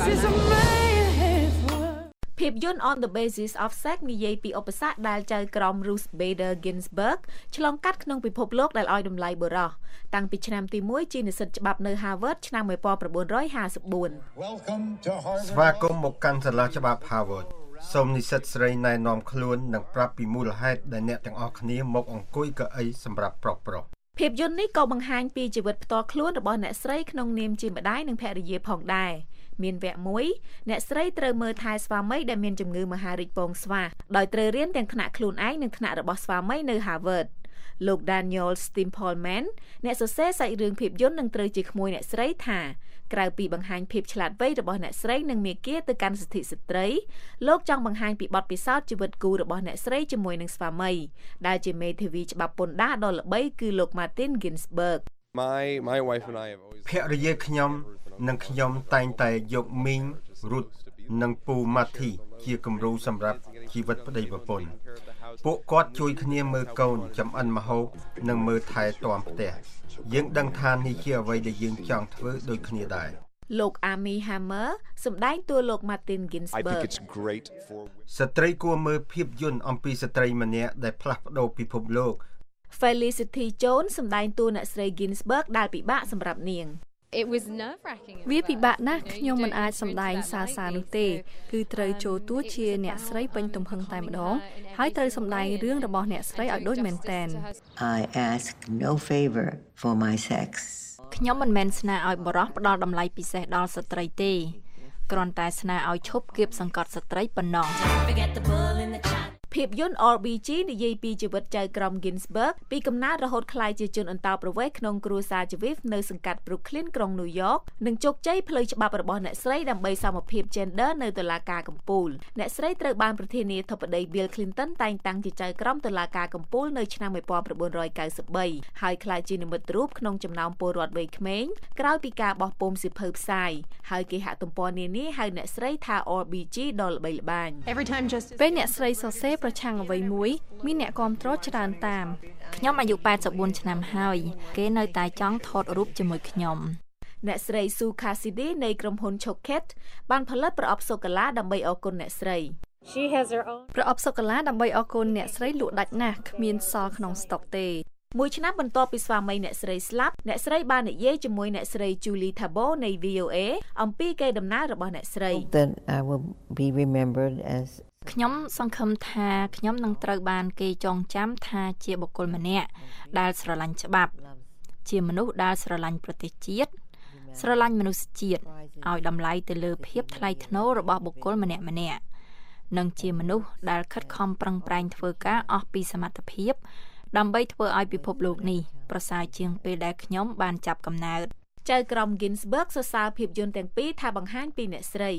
ភាពយន្ត On the Basis of Sex និយាយពីឧបសគ្គដែលចៅក្រម Ruth Bader Ginsburg ឆ្លងកាត់ក្នុងពិភពលោកដែលឲ្យតម្លៃបុរសតាំងពីឆ្នាំទីមួយជានិស្សិតច្បាប់នៅ Harvard ឆ្នាំnineteen fifty-four ស្វាគមន៍មកកាន់សាលាច្បាប់ Harvard សូមនិស្សិតស្រីណែនាំខ្លួននិងប្រាប់ពីមូលហេតុដែលអ្នកទាំងអស់គ្នាមកអង្គុយកៅអីសម្រាប់ប្រុសប្រុសភាពយន្តនេះក៏បង្ហាញពីជីវិតផ្ទាល់ខ្លួនរបស់អ្នកស្រីក្នុងនាមជាម្ដាយនិងភរិយាផងដែរមានវគ្គមួយអ្នកស្រីត្រូវមើលថែស្វាមីដែលមានជំងឺមហារីកពងស្វាដោយត្រូវរៀនទាំងថ្នាក់ខ្លួនឯងនិងថ្នាក់របស់ស្វាមីនៅ Harvard លោក Daniel Stempelman អ្នកសរសេរសាច់រឿងភាពយន្តនឹងត្រូវជាក្មួយអ្នកស្រីថាក្រៅពីបង្ហាញភាពឆ្លាតវៃរបស់អ្នកស្រីនិងមាគ៌ាទៅកាន់សិទ្ធិស្ត្រីលោកចង់បង្ហាញពីបទពិសោធន៍ជីវិតគូរបស់អ្នកស្រីជាមួយនឹងស្វាមីដែលជាមេធាវីច្បាប់ពន្ធដារដ៏ល្បីគឺលោក Martin Ginsburg My my wife and I have always ភរិយាខ្ញុំនិងខ្ញុំតែងតែយកមីង Ruth និងពូ Matty ជាគំរូសម្រាប់ជីវិតប្តីប្រពន្ធពួកគាត់ជួយគ្នាមើលកូនចម្អិនម្ហូបនិងមើលថែទាំផ្ទះយើងដឹងថានេះជាអ្វីដែលយើងចង់ធ្វើដូចគ្នាដែរលោក Amy Hammer សម្ដែងតួលោក Martin Ginsburg ស្ត្រីគួរមើលភាពយន្តអំពីស្ត្រីម្នាក់ដែលផ្លាស់ប្ដូរពិភពលោក Felicity Jones សម្ដែងតួអ្នកស្រី Ginsburg ដែលពិបាកសម្រាប់នាងវាពិបាកណាស់ខ្ញុំមិនអាចសម្ដែងសារសារនោះទេគឺត្រូវចូលតួជាអ្នកស្រីពេញទំហឹងតែម្ដងហើយត្រូវសម្ដែងរឿងរបស់អ្នកស្រីឲ្យដូចមែនតែន I ask no favor for my sex ខ្ញុំមិនមែនស្នើឲ្យបរិសុទ្ធផ្ដល់តម្លៃពិសេសដល់ស្ត្រីទេគ្រាន់តែស្នើឲ្យឈប់គៀបសង្កត់ស្ត្រីប៉ុណ្ណោះភាពយន្ត R B G និយាយពីជីវិតចៅក្រម Ginsburg ពីកំណើតរហូតក្លាយជាជនអន្តោប្រវេសន៍ក្នុងគ្រួសារជីវិតនៅសង្កាត់ Brooklyn ក្រុង New York និងជោគជ័យផ្លូវច្បាប់របស់អ្នកស្រីដើម្បីសមភាព gender នៅតុលាការកំពូលអ្នកស្រីត្រូវបានប្រធានាធិបតី Bill Clinton តែងតាំងជាចៅក្រមតុលាការកំពូលនៅឆ្នាំnineteen ninety-threeហើយក្លាយជានិមិត្តរូបក្នុងចំណោមពលរដ្ឋវ័យក្មេងក្រោយពីការបោះពុម្ពសៀវភៅផ្សាយហើយគេហទំព័រនានាហៅអ្នកស្រីថា R B G ដ៏ល្បីល្បាញពេលអ្នកស្រីសរសេរប្រឆាំងអ្វីមួយមានអ្នកគាំទ្រច្រើនតាមខ្ញុំអាយុeighty-fourឆ្នាំហើយគេនៅតែចង់ថតរូបជាមួយខ្ញុំអ្នកស្រី Sue Cassidy នៃក្រុមហ៊ុន Choket បានផលិតប្រអប់សូកូឡាដើម្បីអរគុណអ្នកស្រី She has her own ប្រអប់សូកូឡាដើម្បីអរគុណអ្នកស្រីលក់ដាច់ណាស់គ្មានសល់ក្នុងស្តុកទេមួយឆ្នាំបន្ទាប់ពីស្វាមីអ្នកស្រីស្លាប់អ្នកស្រីបាននិយាយជាមួយអ្នកស្រី Julie Tabo នៃ V O A អំពីកេរដំណែលរបស់អ្នកស្រី That I will be remembered as ខ្ញុំសង្ឃឹមថាខ្ញុំនឹងត្រូវបានគេចងចាំថាជាបុគ្គលម្នាក់ដែលស្រឡាញ់ច្បាប់ជាមនុស្សដែលស្រឡាញ់ប្រទេសជាតិស្រឡាញ់មនុស្សជាតិឲ្យតម្លៃទៅលើភាពថ្លៃថ្នូររបស់បុគ្គលម្នាក់ម្នាក់និងជាមនុស្សដែលខិតខំប្រឹងប្រែងធ្វើការអស់ពីសមត្ថភាពដើម្បីធ្វើឲ្យពិភពលោកនេះប្រសើរជាងពេលដែលខ្ញុំបានចាប់កំណើតចៅក្រម Ginsburg សរសើរភាពយន្តទាំងពីរថាបង្ហាញពីអ្នកស្រី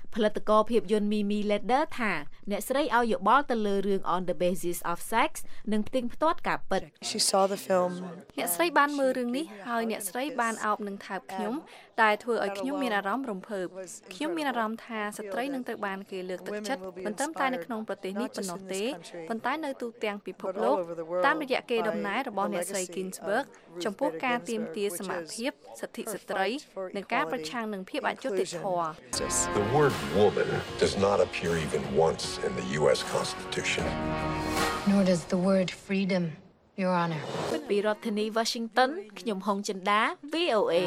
ផលិតករភាពយន្ត Mimi Leder ថាអ្នកស្រីឲ្យយោបល់ទៅលើរឿង On the Basis of Sex និងផ្ទៀងផ្ទាត់ការពិត She saw the film អ្នកស្រីបានមើលរឿងនេះហើយអ្នកស្រីបានអោបនឹងថើបខ្ញុំតែធ្វើឲ្យខ្ញុំមានអារម្មណ៍រំភើបខ្ញុំមានអារម្មណ៍ថាស្ត្រីនឹងត្រូវបានគេលើកទឹកចិត្តមិនត្រឹមតែនៅក្នុងប្រទេសនេះប៉ុណ្ណោះទេប៉ុន្តែនៅទូទាំងពិភពលោកតាមរយៈកេរដំណែលរបស់អ្នកស្រី Ginsburg ចំពោះការទាមទារសមភាពសិទ្ធិស្ត្រីនិងការប្រឆាំងនឹងភាពអយុត្តិធម៌ The word woman does not appear even once in the U S Constitution. Nor does the word freedom, Your Honor. ពីរដ្ឋធានី Washington ខ្ញុំហុងចិន្តា V O A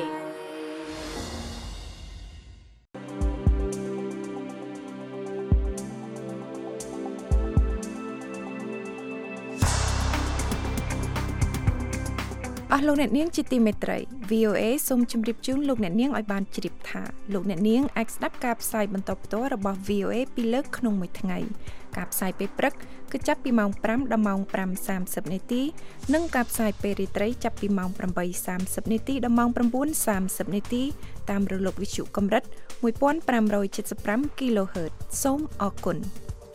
អស់លោកអ្នកនាងជាទីមេត្រី V O A សូមជម្រាបជូនលោកអ្នកនាងឲ្យបានជ្រាបថាលោកអ្នកនាងអាចស្ដាប់ការផ្សាយបន្តផ្ទាល់របស់ V O A ពីរលើកក្នុងមួយថ្ងៃការផ្សាយពេលព្រឹកគឺចាប់ពីម៉ោងប្រាំដល់ម៉ោងប្រាំសាមសិបនាទីនិងការផ្សាយពេលរាត្រីចាប់ពីម៉ោងប្រាំបីសាមសិបនាទីដល់ម៉ោងប្រាំបួនសាមសិបនាទីតាមរលកវិទ្យុកម្រិតមួយពាន់ប្រាំរយសិបប្រាំ kHz សូមអរគុណ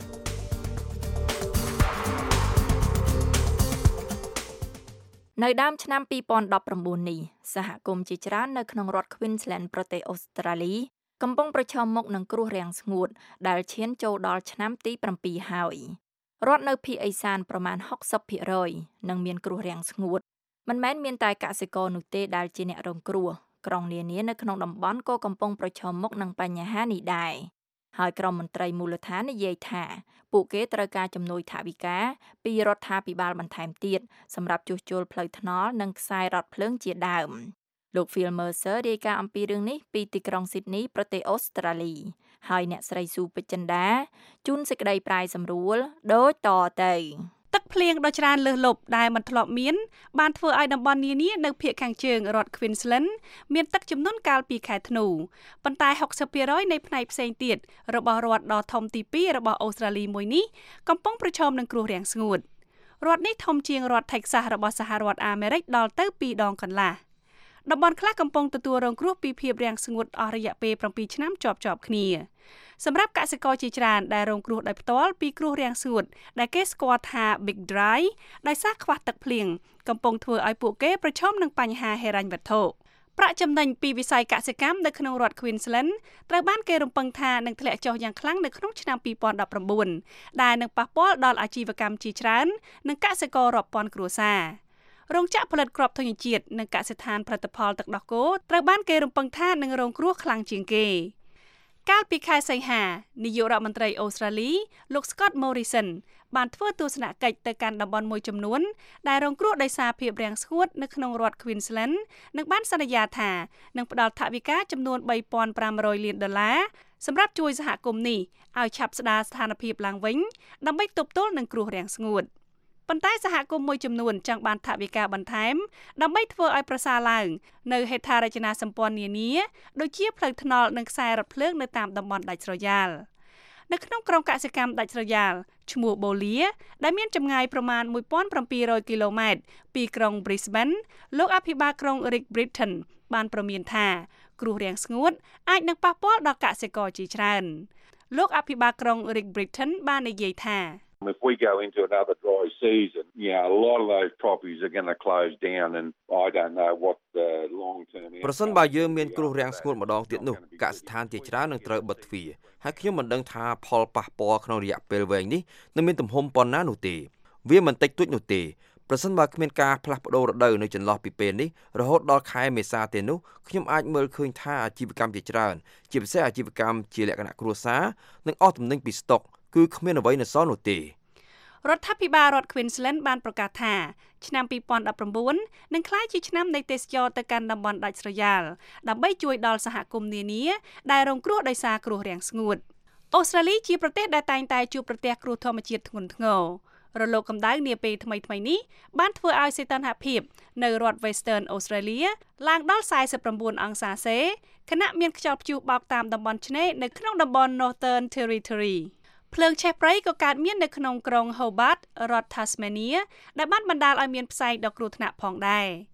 នៅដើមឆ្នាំពីរពាន់ដប់ប្រាំបួននេះសហគមន៍ជាច្រើននៅក្នុងរដ្ឋ Queensland ប្រទេសអូស្ត្រាលីកំពុងប្រឈមមុខនឹងគ្រោះរាំងស្ងួតដែលឈានចូលដល់ឆ្នាំទីប្រាំពីរហើយរដ្ឋនៅភាគឦសានប្រមាណ ហុកសិបភាគរយ នឹងមានគ្រោះរាំងស្ងួតមិនមែនមានតែកសិករនោះទេដែលជាអ្នករងគ្រោះក្រុងនានានៅក្នុងតំបន់ក៏កំពុងប្រឈមមុខនឹងបញ្ហានេះដែរហើយក្រុមមន្ត្រីមូលដ្ឋាននិយាយថាពួកគេត្រូវការជំនួយថវិកាពីរដ្ឋាភិបាលបន្ថែមទៀតសម្រាប់ជួសជុលផ្លូវថ្នល់និងខ្សែរ៉ាត់ភ្លើងជាដើមលោក Phil Mercer រាយការណ៍អំពីរឿងនេះពីទីក្រុង Sydney ប្រទេសអូស្ត្រាលីហើយអ្នកស្រីស៊ូពេជ្រចិន្តាជូនសេចក្តីប្រាយសម្រួលដូចតទៅទឹកភ្លៀងដ៏ច្រើនលើសលប់ដែលមិនធ្លាប់មានបានធ្វើឲ្យតំបន់នានានៅភាគខាងជើងរដ្ឋ Queensland មានទឹកជំនន់កាលពីខែធ្នូប៉ុន្តែ ហុកសិបភាគរយ នៃផ្នែកផ្សេងទៀតរបស់រដ្ឋដ៏ធំទីពីររបស់អូស្ត្រាលីមួយនេះកំពុងប្រឈមនឹងគ្រោះរាំងស្ងួតរដ្ឋនេះធំជាងរដ្ឋ Texas របស់សហរដ្ឋអាមេរិកដល់ទៅពីរដងកន្លះតំបន់ខ្លះកំពុងទទួលរងគ្រោះពីភាពរាំងស្ងួតអស់រយៈពេលប្រាំពីរឆ្នាំជាប់ៗគ្នាសម្រាប់កសិករជាច្រើនដែលរងគ្រោះដោយផ្ទាល់ពីគ្រោះរាំងស្ងួតដែលគេស្គាល់ថា Big Dry ដោយសារខ្វះទឹកភ្លៀងកំពុងធ្វើឲ្យពួកគេប្រឈមនឹងបញ្ហាហិរញ្ញវត្ថុប្រាក់ចំណេញពីវិស័យកសិកម្មនៅក្នុងរដ្ឋ Queensland ត្រូវបានគេរំពឹងថានឹងធ្លាក់ចុះយ៉ាងខ្លាំងនៅក្នុងឆ្នាំពីរពាន់ដប់ប្រាំបួនដែលនឹងប៉ះពាល់ដល់អាជីវកម្មជាច្រើននិងកសិកររាប់ពាន់គ្រួសាររោងចក្រផលិតគ្រាប់ធញ្ញជាតិនិងកសិដ្ឋានផលិតផលទឹកដោះគោត្រូវបានគេរំពឹងថានឹងរងគ្រោះខ្លាំងជាងគេកាលពីខែសីហានាយករដ្ឋមន្ត្រីអូស្ត្រាលីលោក Scott Morrison បានធ្វើទស្សនកិច្ចទៅកាន់តំបន់មួយចំនួនដែលរងគ្រោះដោយសារភាពរាំងស្ងួតនៅក្នុងរដ្ឋ Queensland និងបានសន្យាថានឹងផ្តល់ថវិកាចំនួនបីពាន់ប្រាំរយលានដុល្លារសម្រាប់ជួយសហគមន៍នេះឲ្យឆាប់ស្ដារស្ថានភាពឡើងវិញដើម្បីទប់ទល់នឹងគ្រោះរាំងស្ងួតប៉ុន្តែសហគមន៍មួយចំនួនចង់បានថវិកាបន្ថែមដើម្បីធ្វើឲ្យប្រសើរឡើងនៅហេដ្ឋារចនាសម្ព័ន្ធនានាដូចជាផ្លូវថ្នល់និងខ្សែរថភ្លើងនៅតាមតំបន់ដាច់ស្រយាលនៅក្នុងក្រុងកសិកម្មដាច់ស្រយាលឈ្មោះ Bolia ដែលមានចម្ងាយប្រមាណមួយពាន់ប្រាំពីររយគីឡូម៉ែត្រពីក្រុង Brisbane លោកអភិបាលក្រុង Rick Britton បានប្រមានថាគ្រោះរាំងស្ងួតអាចនឹងប៉ះពាល់ដល់កសិករជាច្រើនលោកអភិបាលក្រុង Rick Britton បាននិយាយថា If we go into another dry season, you know, a lot of those properties are going to close down and I don't know what the long term is. ប្រសិនបើយើងមានគ្រោះរាំងស្ងួតម្ដងទៀតនោះកសិដ្ឋានជាច្រើននឹងត្រូវបិទទ្វារហើយខ្ញុំមិនដឹងថាផលប៉ះពាល់ក្នុងរយៈពេលវែងនេះនឹងមានទំហំប៉ុណ្ណានោះទេវាមិនតិចតួចនោះទេប្រសិនបើគ្មានការផ្លាស់ប្ដូររដូវនៅចន្លោះពីពេលនេះរហូតដល់ខែមេសាទេនោះខ្ញុំអាចមើលឃើញថាអាជីវកម្មជាច្រើនជាពិសេសអាជីវកម្មជាលក្ខណៈគ្រួសារនឹងអស់ទំនិញពីស្តុកគឺគ្មានអ្វីនៅសល់នោះទេរដ្ឋាភិបាលរដ្ឋ Queensland បានប្រកាសថាឆ្នាំពីរពាន់ដប់ប្រាំបួននឹងក្លាយជាឆ្នាំនៃទេសចរណ៍ទៅកាន់តំបន់ដាច់ស្រយាលដើម្បីជួយដល់សហគមន៍នានាដែលរងគ្រោះដោយសារគ្រោះរាំងស្ងួតអូស្ត្រាលីជាប្រទេសដែលតែងតែជួបប្រទះគ្រោះធម្មជាតិធ្ងន់ធ្ងររលកកម្ដៅនាពេលថ្មីៗនេះបានធ្វើឲ្យសីតុណ្ហភាពនៅរដ្ឋ Western Australia ឡើងដល់សែសិបប្រាំបួនអង្សាសេខណៈមានខ្យល់ព្យុះបោកតាមតំបន់ឆ្នេរនៅក្នុងតំបន់ Northern Territoryភ្លើងឆេះព្រៃក៏កើតមាននៅក្នុងក្រុង Hobart រដ្ឋ Tasmania ដែលបានបណ្ដាលឲ្យមានផ្សែងដ៏គ្រោះថ្នាក់ផងដែរ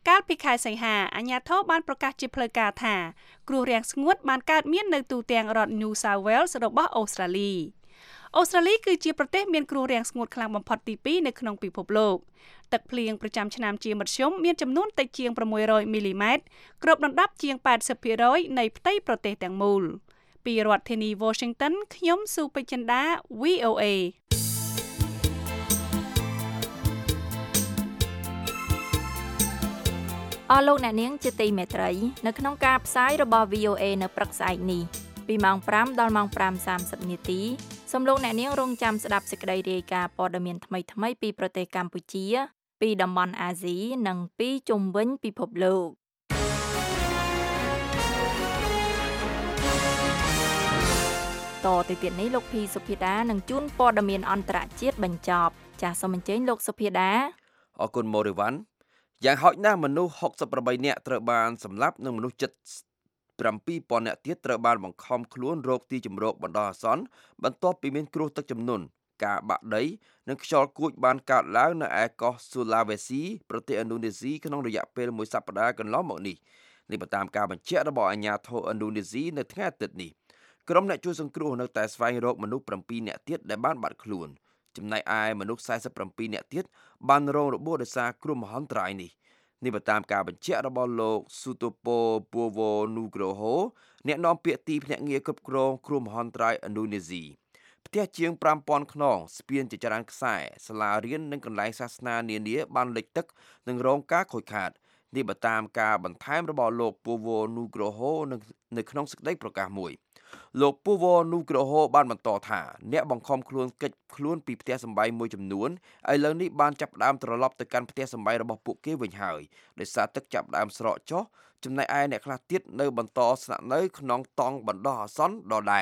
កាលពីខែសីហាអាជ្ញាធរបានប្រកាសជាផ្លូវការថាគ្រោះរាំងស្ងួតបានកើតមាននៅទូទាំងរដ្ឋ New South Wales របស់អូស្ត្រាលីអូស្ត្រាលីគឺជាប្រទេសមានគ្រោះរាំងស្ងួតខ្លាំងបំផុតទីពីរនៅក្នុងពិភពលោកទឹកភ្លៀងប្រចាំឆ្នាំជាមធ្យមមានចំនួនតិចជាងប្រាំមួយរយមីលីម៉ែត្រគ្របដណ្ដប់ជាង แปดสิบភាគរយ នៃផ្ទៃប្រទេសទាំងមូលពីរដ្ឋធានី Washington ខ្ញុំស៊ូពេជ្រចិន្តា វី អូ เอអស់លោកអ្នកនាងជាទីមេត្រីនៅក្នុងការផ្សាយរបស់ វី អូ เอ នៅព្រឹកស្អែកនេះពីម៉ោង 5ដល់ម៉ោង 5:សាមសិប នាទីសូមលោកអ្នកនាងរងចាំស្ដាប់សេចក្តីរាយការណ៍ព័ត៌មានថ្មីៗពីប្រទេសកម្ពុជាពីតំបន់អាស៊ីនិងពីជុំវិញពិភពលោកតទៅទៀតនេះលោកភីសុភាដានឹងជូនព័ត៌មានអន្តរជាតិបញ្ចប់ចាសសូមអញ្ជើញលោកសុភាដាអរគុណម៉ូរីវ៉ាន់យ៉ាងហោចណាស់មនុស្ស หกสิบแปด នាក់ត្រូវបានសម្លាប់និងមនុស្ស เจ็ดពាន់ នាក់ទៀតត្រូវបានបង្ខំខ្លួនរកទីជម្រកបណ្ដោះអាសន្នបន្ទាប់ពីមានគ្រោះទឹកជំនន់ការបាក់ដីនិងខ្យល់គួចបានកើតឡើងនៅឯកោះ Sulawesi ប្រទេសឥណ្ឌូនេស៊ីក្នុងរយៈពេលមួយសប្តាហ៍កន្លងមកនេះនេះបើតាមការបញ្ជាក់របស់អាជ្ញាធរឥណ្ឌូនេស៊ីនៅថ្ងៃអាទិត្យនេះក្រុមអ្នកជួយសង្គ្រោះនៅតែស្វែងរកមនុស្ស เจ็ด នាក់ទៀតដែលបានបាត់ខ្លួនចំណែកឯមនុស្ស สี่สิบเจ็ด នាក់ទៀតបានរងរបួសដោយសារគ្រោះមហន្តរាយនេះនេះបើតាមការបញ្ជាក់របស់លោក Sutopo Purwo Nugroho អ្នកនាំពាក្យទីភ្នាក់ងារគ្រប់គ្រងគ្រោះមហន្តរាយឥណ្ឌូនេស៊ីផ្ទះជាង ห้าพัน ខ្នងស្ពានជាច្រើនខ្សែសាលារៀននិងកន្លែងសាសនានានាបានលិចទឹកនិងរងការខូចខាតនេះបើតាមការបន្ថែមរបស់លោក Purwo Nugroho នៅក្នុងសេចក្តីប្រកាសមួយលោក Purwo Nugroho បានបន្តថាអ្នកបង្ខំខ្លួនកិច្ចខ្លួនពីផ្ទះសម្បែងមួយចំនួនឥឡូវនេះបានចាប់ផ្ដើមត្រឡប់ទៅកាន់ផ្ទះសម្បែងរបស់ពួកគេវិញហើយដោយសារទឹកចាប់ផ្ដើមស្រកចុះចំណែកឯអ្នកខ្លះទៀតនៅបន្តស្នាក់នៅក្នុងតង់បណ្ដោះអាសន្នដដែល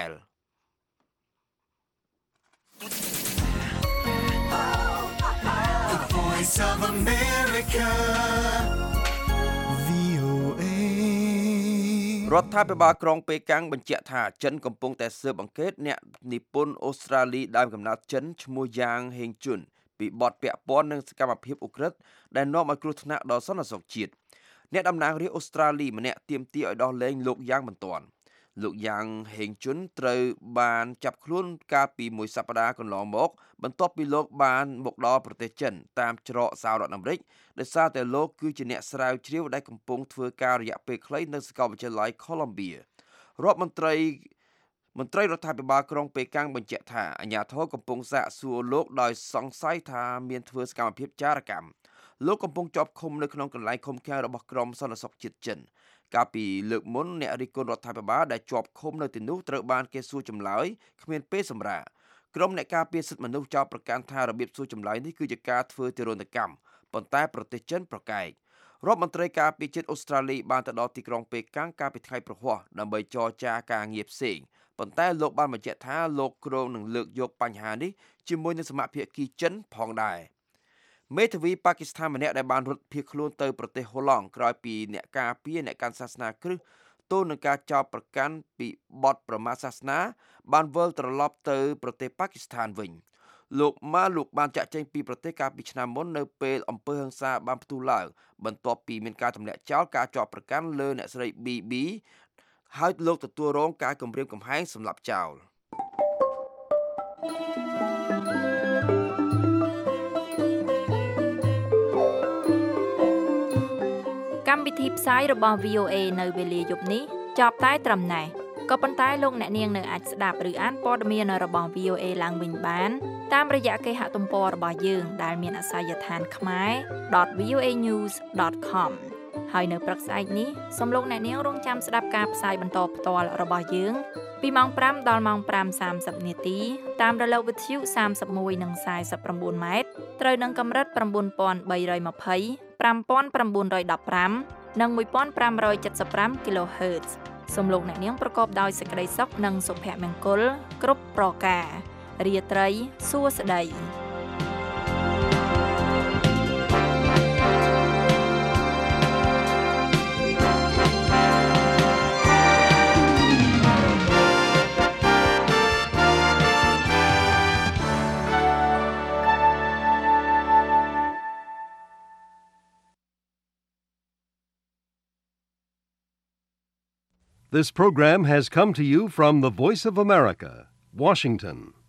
The Voice of America វី អូ เอរដ្ឋាភិបាលក្រុងប៉េកាំងបញ្ជាក់ថាចិនកំពុងតែស៊ើបអង្កេតអ្នកនិពន្ធអូស្ត្រាលីដើមកំណើតចិនឈ្មោះយ៉ាងហេងជុនពីបទពាក់ព័ន្ធនឹងសកម្មភាពអ៊ុក្រិដ្ឋដែលនាំឲ្យគ្រោះថ្នាក់ដល់សន្តិសុខជាតិអ្នកតំណាងរាស្ត្រអូស្ត្រាលីម្នាក់ទាមទារឲ្យដោះលែងលោកយ៉ាងបន្ទាន់លោកយ៉ាងហេងជុនត្រូវបានចាប់ខ្លួនកាលពីមួយសប្តាហ៍កន្លងមកបន្ទាប់ពីលោកបានមកដល់ប្រទេសចិនតាមច្រកសហរដ្ឋអាមេរិកដោយសារតែលោកគឺជាអ្នកស្រាវជ្រាវដែលកំពុងធ្វើការរយៈពេលខ្លីនៅសាកលវិទ្យាល័យ Columbia រដ្ឋមន្ត្រីមន្ត្រីរដ្ឋាភិបាលក្រុងប៉េកាំងបញ្ជាក់ថាអាជ្ញាធរកំពុងសាកសួរលោកដោយសង្ស័យថាមានធ្វើសកម្មភាពចារកម្មលោកកំពុងជាប់ឃុំនៅក្នុងកន្លែងឃុំឃាំងរបស់ក្រមសន្តិសុខជាតិចិនកាលពីលើកមុនអ្នករិះគន់រដ្ឋាភិបាលដែលជាប់ឃុំនៅទីនោះត្រូវបានគេសួរចម្លើយគ្មានពេលសម្រាកក្រុមអ្នកការពារសិទ្ធិមនុស្សចោទប្រកាន់ថារបៀបសួរចម្លើយនេះគឺជាការធ្វើទារុណកម្មប៉ុន្តែប្រទេសចិនប្រកែករដ្ឋមន្ត្រីការពារជាតិអូស្ត្រាលីបានទៅដល់ទីក្រុងប៉េកាំងកាលពីថ្ងៃប្រហ័សដើម្បីចរចាការងារផ្សេងប៉ុន្តែលោកបានបញ្ជាក់ថាលោកគ្រងនឹងលើកយកបញ្ហានេះជាមួយនឹងសមាភាគីចិនផងដែរមេធាវីប៉ាគីស្ថានម្នាក់ដែលបានរត់ភៀសខ្លួនទៅប្រទេសហូឡង់ក្រោយពីអ្នកការពារអ្នកកាន់សាសនាគ្រឹះទោសនឹងការចោទប្រកាន់ពីបទប្រមាថសាសនាបានវិលត្រឡប់ទៅប្រទេសប៉ាគីស្ថានវិញលោកម៉ាលូកបានចាក់ចែងពីប្រទេសកាលពីឆ្នាំមុននៅពេលអំពើហិង្សាបានផ្ទុះឡើងបន្ទាប់ពីមានការទម្លាក់ចោលការចោទប្រកាន់លើអ្នកស្រី ប៊ី ប៊ី ហើយលោកទទួលរងការគំរាមកំហែងសម្លាប់ចោលកម្មវិធីផ្សាយរបស់ វី អូ เอ នៅវេលាយប់នេះចប់តែត្រឹមណេះក៏ប៉ុន្តែលោកអ្នកនាងនៅអាចស្ដាប់ឬអានព័ត៌មានរបស់ វី អូ เอ ឡើងវិញបានតាមរយៈគេហទំព័ររបស់យើងដែលមានអាសយដ្ឋាន ខ្មែរ ដត វី អូ เอ ញូស ដត ខម ហើយនៅព្រឹកស្អែកនេះសូមលោកអ្នកនាងរងចាំស្ដាប់ការផ្សាយបន្តផ្ទាល់របស់យើងពីម៉ោង ห้าដល់ម៉ោង ห้าសាមសិប នាទីតាមរលកវិទ្យុสามสิบเอ็ดនិងสี่สิบเก้าម៉ែត្រត្រូវនឹងកម្រិត nine thousand three hundred twenty five thousand nine hundred fifteenនិងone thousand five hundred seventy-five គីឡូហឺតซ์សូមលោកអ្នកនាងប្រកបដោយសេចក្តីសុខនិងសុភមង្គលគ្រប់ប្រការរាត្រីសួស្តី This program has come to you from the Voice of America, Washington.